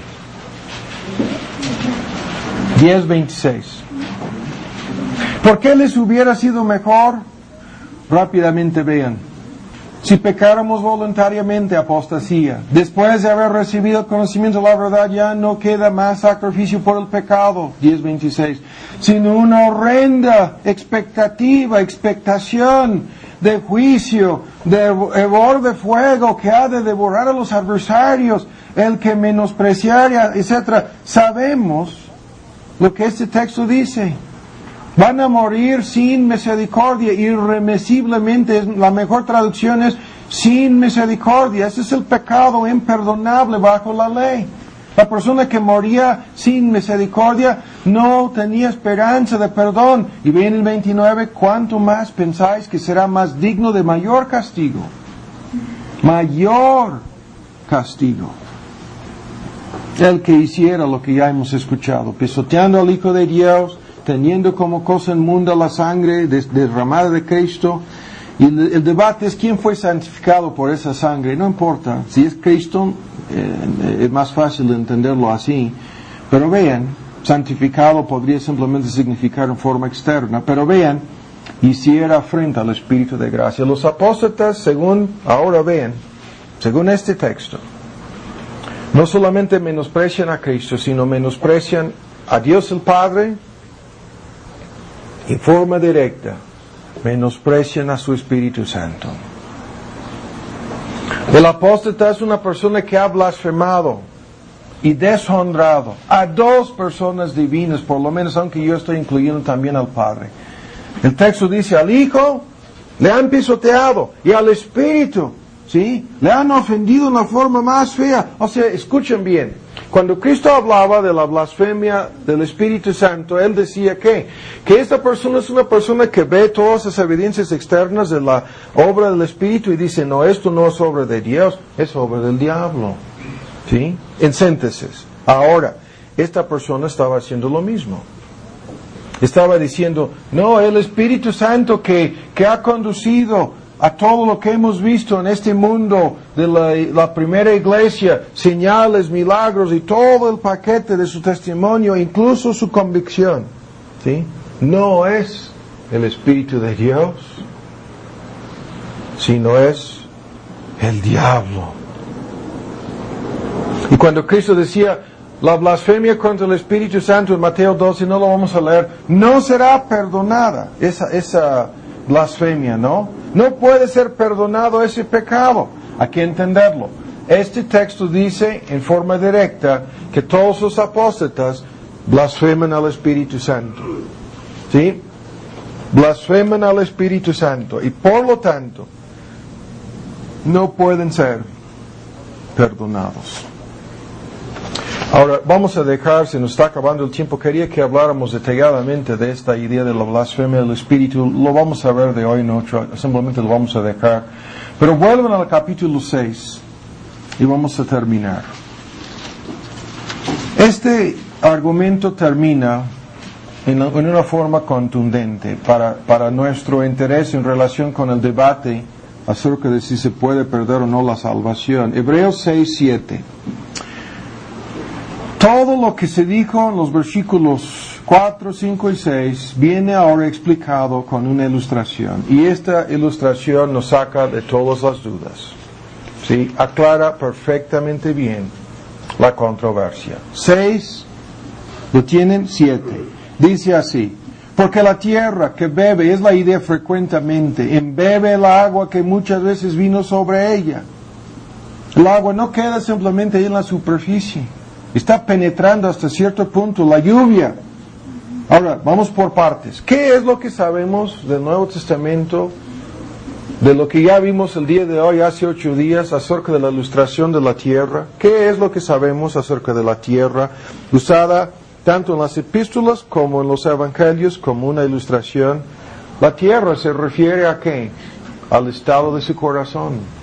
S1: diez, veintiséis. ¿Por qué les hubiera sido mejor? Rápidamente vean. Si pecáramos voluntariamente, apostasía. Después de haber recibido el conocimiento de la verdad, ya no queda más sacrificio por el pecado. diez veintiséis. Sino una horrenda expectativa, expectación de juicio, de hervor de fuego que ha de devorar a los adversarios, el que menospreciara, etcétera. Sabemos lo que este texto dice. Van a morir sin misericordia, irremisiblemente. La mejor traducción es sin misericordia. Ese es el pecado imperdonable bajo la ley. La persona que moría sin misericordia no tenía esperanza de perdón. Y ven el veintinueve, ¿cuánto más pensáis que será más digno de mayor castigo? Mayor castigo. El que hiciera lo que ya hemos escuchado, pisoteando al Hijo de Dios, teniendo como cosa inmunda la sangre derramada de Cristo. Y el, el debate es quién fue santificado por esa sangre. No importa, si es Cristo, eh, es más fácil entenderlo así. Pero vean, santificado podría simplemente significar en forma externa. Pero vean, hiciera frente al Espíritu de gracia. Los apóstatas, según, ahora vean, según este texto, no solamente menosprecian a Cristo, sino menosprecian a Dios el Padre, en forma directa, menosprecian a su Espíritu Santo. El apóstata es una persona que ha blasfemado y deshonrado a dos personas divinas, por lo menos, aunque yo estoy incluyendo también al Padre. El texto dice, al Hijo le han pisoteado y al Espíritu, ¿sí?, le han ofendido en la forma más fea. O sea, escuchen bien, cuando Cristo hablaba de la blasfemia del Espíritu Santo, Él decía que, que esta persona es una persona que ve todas esas evidencias externas de la obra del Espíritu y dice, no, esto no es obra de Dios, es obra del diablo. ¿Sí? En síntesis, ahora, esta persona estaba haciendo lo mismo. Estaba diciendo, no, el Espíritu Santo que, que ha conducido a todo lo que hemos visto en este mundo de la, la primera iglesia, señales, milagros y todo el paquete de su testimonio, incluso su convicción, ¿sí?, no es el Espíritu de Dios, sino es el diablo. Y cuando Cristo decía, la blasfemia contra el Espíritu Santo en Mateo doce, no lo vamos a leer, no será perdonada esa, esa blasfemia, ¿no? No puede ser perdonado ese pecado. Hay que entenderlo. Este texto dice en forma directa que todos los apóstatas blasfeman al Espíritu Santo. ¿Sí? Blasfeman al Espíritu Santo y por lo tanto no pueden ser perdonados. Ahora, vamos a dejar, se nos está acabando el tiempo, quería que habláramos detalladamente de esta idea de la blasfemia del Espíritu, lo vamos a ver de hoy en otro, simplemente lo vamos a dejar. Pero vuelvan al capítulo seis y vamos a terminar. Este argumento termina en, la, en una forma contundente para, para nuestro interés en relación con el debate acerca de si se puede perder o no la salvación. Hebreos seis, siete. Todo lo que se dijo en los versículos cuatro, cinco y seis viene ahora explicado con una ilustración. Y esta ilustración nos saca de todas las dudas. ¿Sí? Aclara perfectamente bien la controversia. Seis, ¿lo tienen? Siete. Dice así, porque la tierra que bebe, es la idea frecuentemente, embebe el agua que muchas veces vino sobre ella. El agua no queda simplemente ahí en la superficie. Está penetrando hasta cierto punto la lluvia. Ahora, vamos por partes. ¿Qué es lo que sabemos del Nuevo Testamento, de lo que ya vimos el día de hoy, hace ocho días, acerca de la ilustración de la tierra? ¿Qué es lo que sabemos acerca de la tierra, usada tanto en las epístolas como en los evangelios como una ilustración? La tierra se refiere a ¿qué? Al estado de su corazón,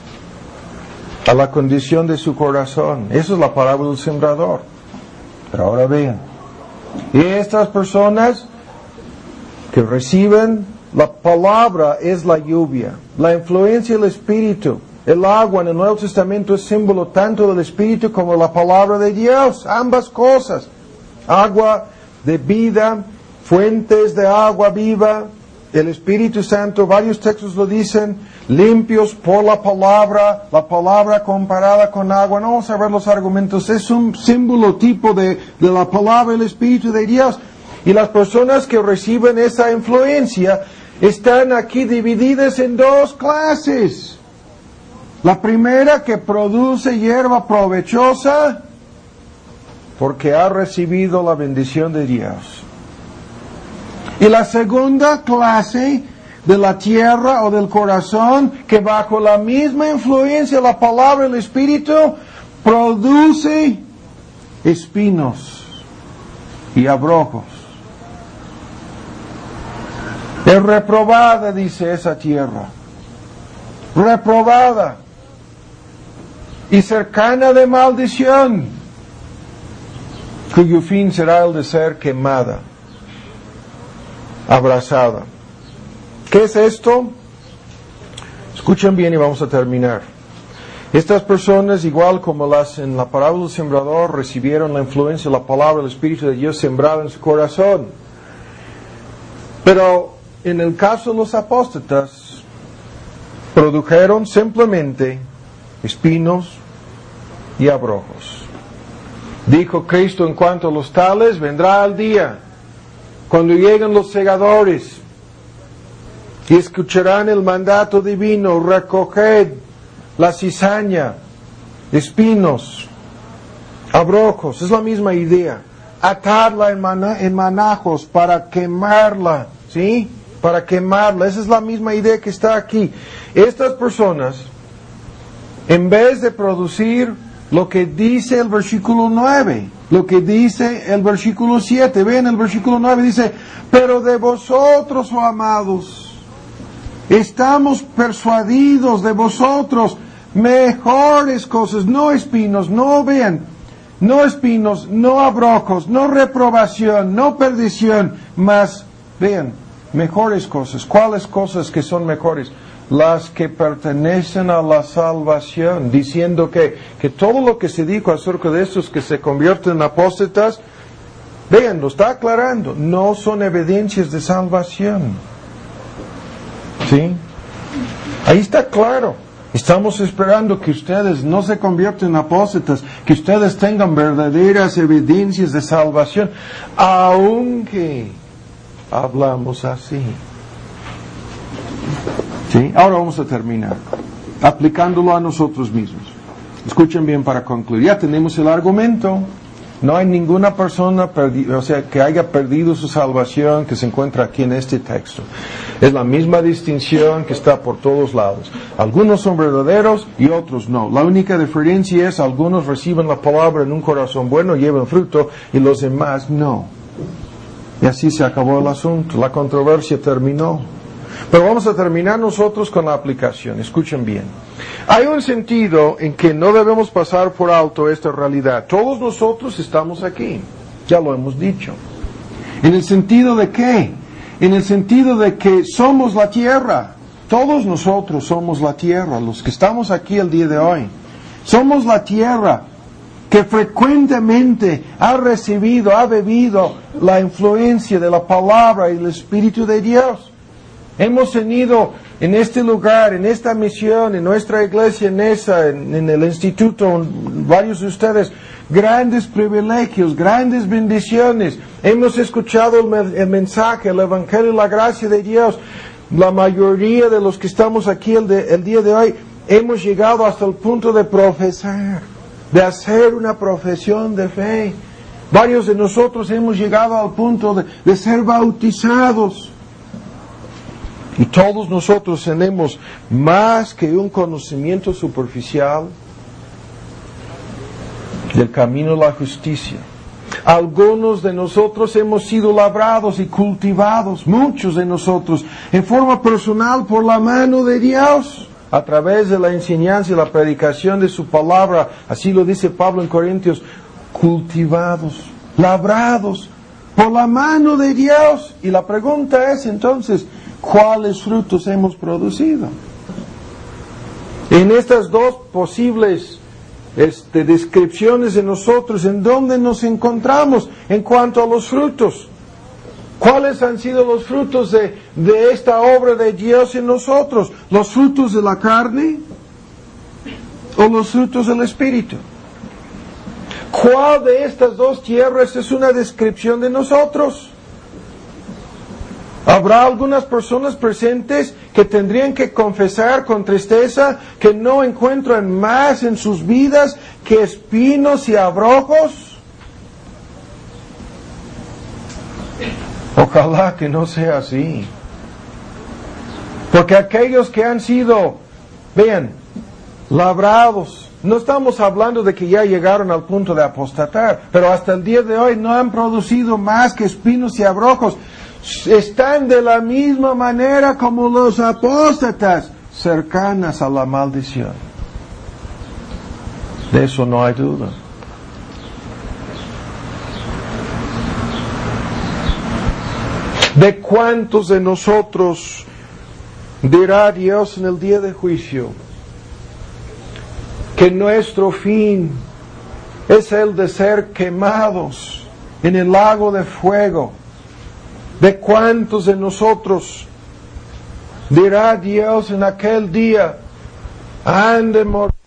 S1: a la condición de su corazón. Esa es la parábola del sembrador. Pero ahora vean, y estas personas que reciben la palabra es la lluvia, la influencia del Espíritu. El agua en el Nuevo Testamento es símbolo tanto del Espíritu como la palabra de Dios, ambas cosas. Agua de vida, fuentes de agua viva, el Espíritu Santo, varios textos lo dicen, limpios por la palabra, la palabra comparada con agua. No vamos a ver los argumentos, es un símbolo tipo de, de la palabra, el Espíritu de Dios. Y las personas que reciben esa influencia están aquí divididas en dos clases. La primera, que produce hierba provechosa porque ha recibido la bendición de Dios. Y la segunda clase, de la tierra o del corazón, que bajo la misma influencia, la palabra, el Espíritu, produce espinos y abrojos. Es reprobada, dice esa tierra. Reprobada. Y cercana de maldición, cuyo fin será el de ser quemada, abrazada. ¿Qué es esto? Escuchen bien y vamos a terminar. Estas personas, igual como las en la parábola del sembrador, recibieron la influencia, la palabra, el Espíritu de Dios sembrado en su corazón. Pero en el caso de los apóstatas, produjeron simplemente espinos y abrojos. Dijo Cristo en cuanto a los tales, vendrá el día cuando lleguen los segadores y escucharán el mandato divino, recoged la cizaña, espinos, abrojos, es la misma idea, atarla en, mana, en manajos para quemarla, ¿sí? Para quemarla, esa es la misma idea que está aquí. Estas personas, en vez de producir lo que dice el versículo nueve, lo que dice el versículo siete, ven el versículo nueve, dice, pero de vosotros, oh amados, estamos persuadidos de vosotros mejores cosas, no espinos, no vean, no espinos, no abrojos, no reprobación, no perdición, mas, vean, mejores cosas. ¿Cuáles cosas que son mejores? Las que pertenecen a la salvación, diciendo que, que todo lo que se dijo acerca de estos que se convierten en apóstatas, vean, lo está aclarando, no son evidencias de salvación. ¿Sí? Ahí está claro. Estamos esperando que ustedes no se conviertan en apóstatas, que ustedes tengan verdaderas evidencias de salvación, aunque hablamos así. ¿Sí? Ahora vamos a terminar, aplicándolo a nosotros mismos. Escuchen bien para concluir. Ya tenemos el argumento. No hay ninguna persona perdi- o sea, que haya perdido su salvación que se encuentra aquí en este texto. Es la misma distinción que está por todos lados. Algunos son verdaderos y otros no. La única diferencia es algunos reciben la palabra en un corazón bueno, llevan fruto, y los demás no. Y así se acabó el asunto. La controversia terminó. Pero vamos a terminar nosotros con la aplicación. Escuchen bien. Hay un sentido en que no debemos pasar por alto esta realidad. Todos nosotros estamos aquí. Ya lo hemos dicho. ¿En el sentido de qué? En el sentido de que somos la tierra. Todos nosotros somos la tierra, los que estamos aquí el día de hoy. Somos la tierra que frecuentemente ha recibido, ha bebido la influencia de la palabra y el Espíritu de Dios. Hemos tenido en este lugar, en esta misión, en nuestra iglesia, en esa, en, en el instituto, varios de ustedes, grandes privilegios, grandes bendiciones. Hemos escuchado el, el mensaje, el evangelio, la gracia de Dios. La mayoría de los que estamos aquí el, de, el día de hoy, hemos llegado hasta el punto de profesar, de hacer una profesión de fe. Varios de nosotros hemos llegado al punto de, de ser bautizados. Y todos nosotros tenemos más que un conocimiento superficial del camino de la justicia. Algunos de nosotros hemos sido labrados y cultivados, muchos de nosotros, en forma personal por la mano de Dios, a través de la enseñanza y la predicación de su palabra. Así lo dice Pablo en Corintios, cultivados, labrados por la mano de Dios. Y la pregunta es entonces, ¿cuáles frutos hemos producido? En estas dos posibles este, descripciones de nosotros, ¿en dónde nos encontramos en cuanto a los frutos? ¿Cuáles han sido los frutos de, de esta obra de Dios en nosotros? ¿Los frutos de la carne o los frutos del Espíritu? ¿Cuál de estas dos tierras es una descripción de nosotros? Habrá algunas personas presentes que tendrían que confesar con tristeza que no encuentran más en sus vidas que espinos y abrojos. Ojalá que no sea así. Porque aquellos que han sido, vean, labrados, no estamos hablando de que ya llegaron al punto de apostatar, pero hasta el día de hoy no han producido más que espinos y abrojos. Están de la misma manera como los apóstatas, cercanas a la maldición. De eso no hay duda. ¿De cuántos de nosotros dirá Dios en el día de juicio que nuestro fin es el de ser quemados en el lago de fuego? ¿De cuántos de nosotros dirá Dios en aquel día, han de morir